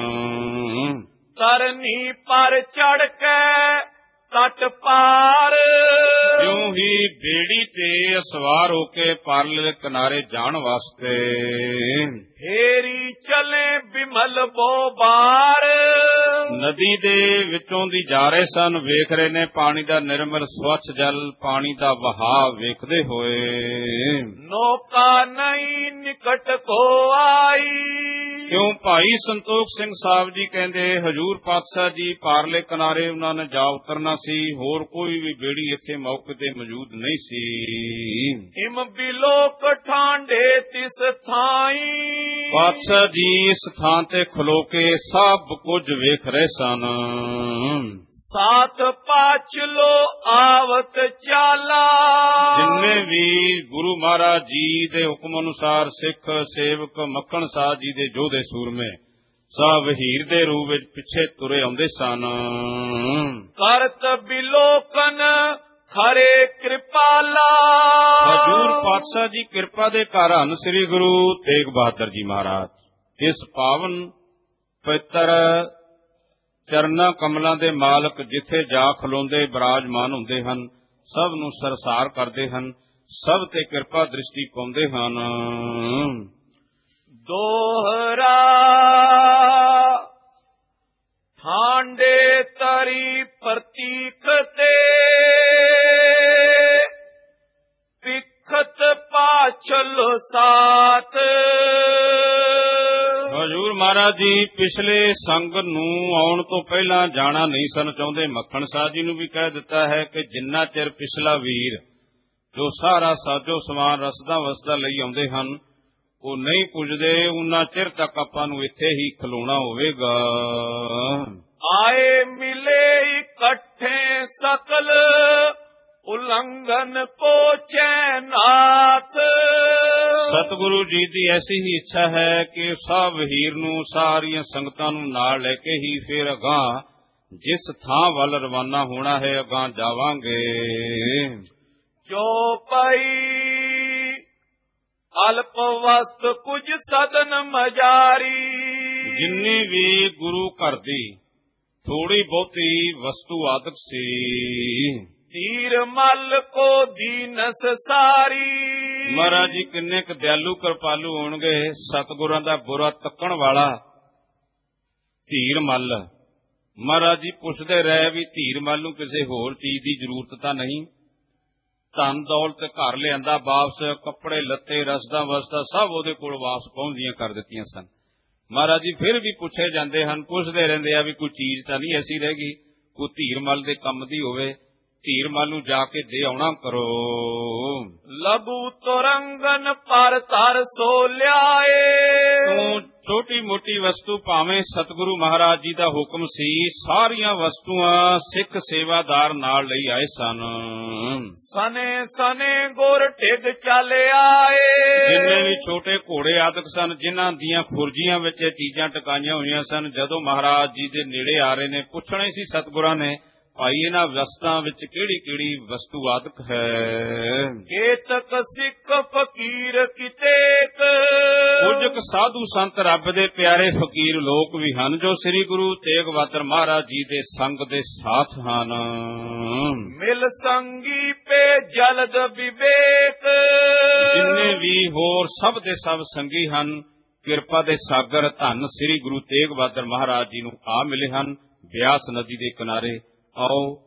ਤਰਨੀ ਪਰ ਚੜ ਕੇ ਤਟ ਪਾਰ, ਜਿਉਂ ਹੀ ਬੇੜੀ ਤੇ ਸਵਾਰ ਹੋ ਕੇ ਪਰਲੇ ਕਿਨਾਰੇ ਜਾਣ ਵਾਸਤੇ ਫੇਰੀ ਚਲੇ ਬਿਮਲ ਬੋਬਾਰ, ਨਦੀ ਦੇ ਵਿੱਚੋਂ ਦੀ ਜਾ ਰਹੇ ਸਨ। ਵੇਖ ਰਹੇ ਨੇ ਪਾਣੀ ਦਾ ਨਿਰਮਲ ਸਵੱਛ ਜਲ, ਪਾਣੀ ਦਾ ਵਹਾਅ ਵੇਖਦੇ ਹੋਏ। ਨੌਕਾ ਨਹੀਂ ਨਿਕਟ ਕੋ ਆਈ, ਕਿਉਂ ਭਾਈ ਸੰਤੋਖ ਸਿੰਘ ਸਾਹਿਬ ਜੀ ਕਹਿੰਦੇ ਹਜੂਰ ਪਾਤਸ਼ਾਹ ਜੀ ਪਾਰਲੇ ਕਿਨਾਰੇ ਉਹਨਾਂ ਨੇ ਜਾ ਉਤਰਨਾ ਸੀ, ਹੋਰ ਕੋਈ ਵੀ ਬੇੜੀ ਇੱਥੇ ਮੌਕੇ ਤੇ ਮੌਜੂਦ ਨਹੀਂ ਸੀ। ਹਿਮ ਬਿਲੋਕ ਠਾਂਡੇ ਤਿਸ ਥਾਈ, ਪਾਤਸ਼ਾਹ ਜੀ ਇਸ ਥਾਂ ਤੇ ਖਲੋ ਕੇ ਸਭ ਕੁਝ ਵੇਖ ਰਹੇ ਸਨ। ਸਾਥ ਪਾਛਲੋ ਆਵਤ ਚਾਲਾ, ਜਿੰਨੇ ਵੀ ਗੁਰੂ ਮਹਾਰਾਜ ਜੀ ਦੇ ਹੁਕਮ ਅਨੁਸਾਰ ਸਿੱਖ ਸੇਵਕ ਮੱਖਣ ਸਾਹਿਬ ਜੀ ਦੇ ਯੋਧੇ ਸੂਰਮੇ ਸਭ ਹੀਰ ਦੇ ਰੂਪ ਵਿੱਚ ਪਿੱਛੇ ਤੁਰੇ ਆਉਂਦੇ ਸਨ। ਕਰਤ ਬਿਲੋਕਨ ਖਰੇ ਕਿਰਪਾਲਾ, ਹਜੂਰ ਪਾਤਸ਼ਾਹ ਜੀ ਕਿਰਪਾ ਦੇ ਘਰ ਹਨ ਸ੍ਰੀ ਗੁਰੂ ਤੇਗ ਬਹਾਦਰ ਜੀ ਮਹਾਰਾਜ। ਇਸ ਪਾਵਨ ਪਵਿੱਤਰ ਚਰਨਾਂ ਕਮਲਾਂ ਦੇ ਮਾਲਕ ਜਿੱਥੇ ਜਾ ਖਲੋਂਦੇ ਬਿਰਾਜਮਾਨ ਹੁੰਦੇ ਹਨ, ਸਭ ਨੂੰ ਸਰਸਾਰ ਕਰਦੇ ਹਨ, ਸਭ ਤੇ ਕਿਰਪਾ ਦ੍ਰਿਸ਼ਟੀ ਪਾਉਂਦੇ ਹਨ। ਦੋਹਰਾ ਠਾਂਡੇ ਤਰੀ ਪ੍ਰਤੀਕ ਤੇ, ਪਿਖਤ ਪਾਛਲ ਸਾਥ, ਹਜੂਰ ਮਹਾਰਾਜ ਜੀ ਪਿਛਲੇ ਸੰਗ ਨੂੰ ਆਉਣ ਤੋਂ ਪਹਿਲਾਂ ਜਾਣਾ ਨਹੀਂ ਸਨ ਚਾਹੁੰਦੇ। ਮੱਖਣ ਸਾਹਿਬ ਜੀ ਨੂੰ ਵੀ ਕਹਿ ਦਿੱਤਾ ਹੈ ਕਿ ਜਿੰਨਾ ਚਿਰ ਪਿਛਲਾ ਵੀਰ ਜੋ ਸਾਰਾ ਸਾਜੋ ਸਮਾਨ ਰਸਦਾ ਵਸਦਾ ਲਈ ਆਉਂਦੇ ਹਨ ਉਹ ਨਹੀਂ ਪੁੱਜਦੇ, ਉਨਾ ਚਿਰ ਤੱਕ ਆਪਾਂ ਨੂੰ ਇੱਥੇ ਹੀ ਖਲੋਣਾ ਹੋਵੇਗਾ। ਆਏ ਮਿਲੇ ਇਕੱਠੇ ਸਕਲ, ਉਲੰਘਨ ਕੋ ਚੈਨਾਥ, ਸਤਿਗੁਰੂ ਜੀ ਦੀ ਐਸੀ ਹੀ ਇੱਛਾ ਹੈ ਕਿ ਸਭ ਹੀਰ ਨੂੰ ਸਾਰੀਆਂ ਸੰਗਤਾਂ ਨੂੰ ਨਾਲ ਲੈ ਕੇ ਹੀ ਫਿਰ ਅਗਾਂਹ ਜਿਸ ਥਾਂ ਵੱਲ ਰਵਾਨਾ ਹੋਣਾ ਹੈ ਅਗਾਂਹ ਜਾਵਾਂਗੇ। ਚੌਪਈ ਅਲਪ ਵਸਤ ਕੁਝ ਸਦਨ ਮਜਾਰੀ, ਜਿੰਨੀ ਵੀ ਗੁਰੂ ਘਰ ਦੀ ਥੋੜੀ ਬਹੁਤੀ ਵਸਤੂ ਆਦਿਕ ਸੀ, ਤੀਰ ਮਲ ਕੋ ਦੀਨਸ ਸਾਰੀ, ਮਹਾਰਾਜ ਜੀ ਕਿੰਨੇ ਕੁ ਦਿਆਲੂ ਕਿਰਪਾਲੂ ਹੋਣਗੇ। ਸਤਿਗੁਰਾਂ ਦਾ ਬੁਰਾ ਤੱਕਣ ਵਾਲਾ ਧੀਰ ਮੱਲ, ਮਹਾਰਾਜ ਜੀ ਪੁੱਛਦੇ ਰਹੇ ਵੀ ਧੀਰ ਮੱਲ ਨੂੰ ਕਿਸੇ ਹੋਰ ਚੀਜ਼ ਦੀ ਜ਼ਰੂਰਤ ਤਾਂ ਨਹੀਂ, ਧਨ ਦੌਲਤ ਘਰ ਲਿਆਂਦਾ ਵਾਪਸ, ਕੱਪੜੇ ਲੱਤੇ ਰਸਦਾ ਵਸਦਾ ਸਭ ਉਹਦੇ ਕੋਲ ਵਾਪਸ ਪਹੁੰਚਦੀਆਂ ਕਰ ਦਿੱਤੀਆਂ ਸਨ। ਮਹਾਰਾਜ ਜੀ ਫਿਰ ਵੀ ਪੁੱਛੇ ਜਾਂਦੇ ਹਨ, ਪੁੱਛਦੇ ਰਹਿੰਦੇ ਆ ਵੀ ਕੋਈ ਚੀਜ਼ ਤਾਂ ਨਹੀਂ ਐਸੀ ਰਹਿ ਗਈ ਕੋਈ ਧੀਰ ਮੱਲ ਦੇ ਕੰਮ ਦੀ ਹੋਵੇ, ਧੀਰ ਮੱਲ ਨੂੰ ਜਾ ਕੇ ਦੇ ਆਉਣਾ ਕਰੋ। ਲਘੂ ਤੁਰੰਗਨ ਪਰ ਧਰ ਸੋ ਲਿਆਏ, ਤੂੰ ਛੋਟੀ ਮੋਟੀ ਵਸਤੂ ਭਾਵੇਂ ਸਤਿਗੁਰੂ ਮਹਾਰਾਜ ਜੀ ਦਾ ਹੁਕਮ ਸੀ, ਸਾਰੀਆਂ ਵਸਤੂਆਂ ਸਿੱਖ ਸੇਵਾਦਾਰ ਨਾਲ ਲਈ ਆਏ ਸਨ। ਸਨੇ ਸਨੇ ਗੁਰ ਢਿੱਗ ਚੱਲ ਆਏ, ਜਿੰਨੇ ਵੀ ਛੋਟੇ ਘੋੜੇ ਆਦਿਕ ਸਨ, ਜਿਨ੍ਹਾਂ ਦੀਆਂ ਖੁਰਜੀਆਂ ਵਿੱਚ ਇਹ ਚੀਜ਼ਾਂ ਟਿਕਾਈਆਂ ਹੋਈਆਂ ਸਨ, ਜਦੋਂ ਮਹਾਰਾਜ ਜੀ ਦੇ ਨੇੜੇ ਆ ਰਹੇ ਨੇ ਪੁੱਛਣਾ ਹੀ ਸੀ ਸਤਿਗੁਰਾਂ ਨੇ ਭਾਈ ਇਹਨਾਂ ਵਸਤਾਂ ਵਿੱਚ ਕਿਹੜੀ ਕਿਹੜੀ ਵਸਤੂ ਆਦਿਕ ਹੈ। ਕੇਤਕ ਸਿੱਖ ਫਕੀਰ ਕਿਤੇਕ, ਕੁਝ ਕੁ ਸਾਧੂ ਸੰਤ ਰੱਬ ਦੇ ਪਿਆਰੇ ਫਕੀਰ ਲੋਕ ਵੀ ਹਨ ਜੋ ਸ੍ਰੀ ਗੁਰੂ ਤੇਗ ਬਹਾਦਰ ਮਹਾਰਾਜ ਜੀ ਦੇ ਸੰਗ ਦੇ ਸਾਥ ਹਨ। ਮਿਲ ਸੰਗੀ ਪੇ ਜਲਦ ਵਿਵੇਕ, ਜਿੰਨੇ ਵੀ ਹੋਰ ਸਭ ਦੇ ਸਭ ਸੰਗੀ ਹਨ, ਕਿਰਪਾ ਦੇ ਸਾਗਰ ਧੰਨ ਸ੍ਰੀ ਗੁਰੂ ਤੇਗ ਬਹਾਦਰ ਮਹਾਰਾਜ ਜੀ ਨੂੰ ਆ ਮਿਲੇ ਹਨ ਬਿਆਸ ਨਦੀ ਦੇ ਕਿਨਾਰੇ। ਆਓ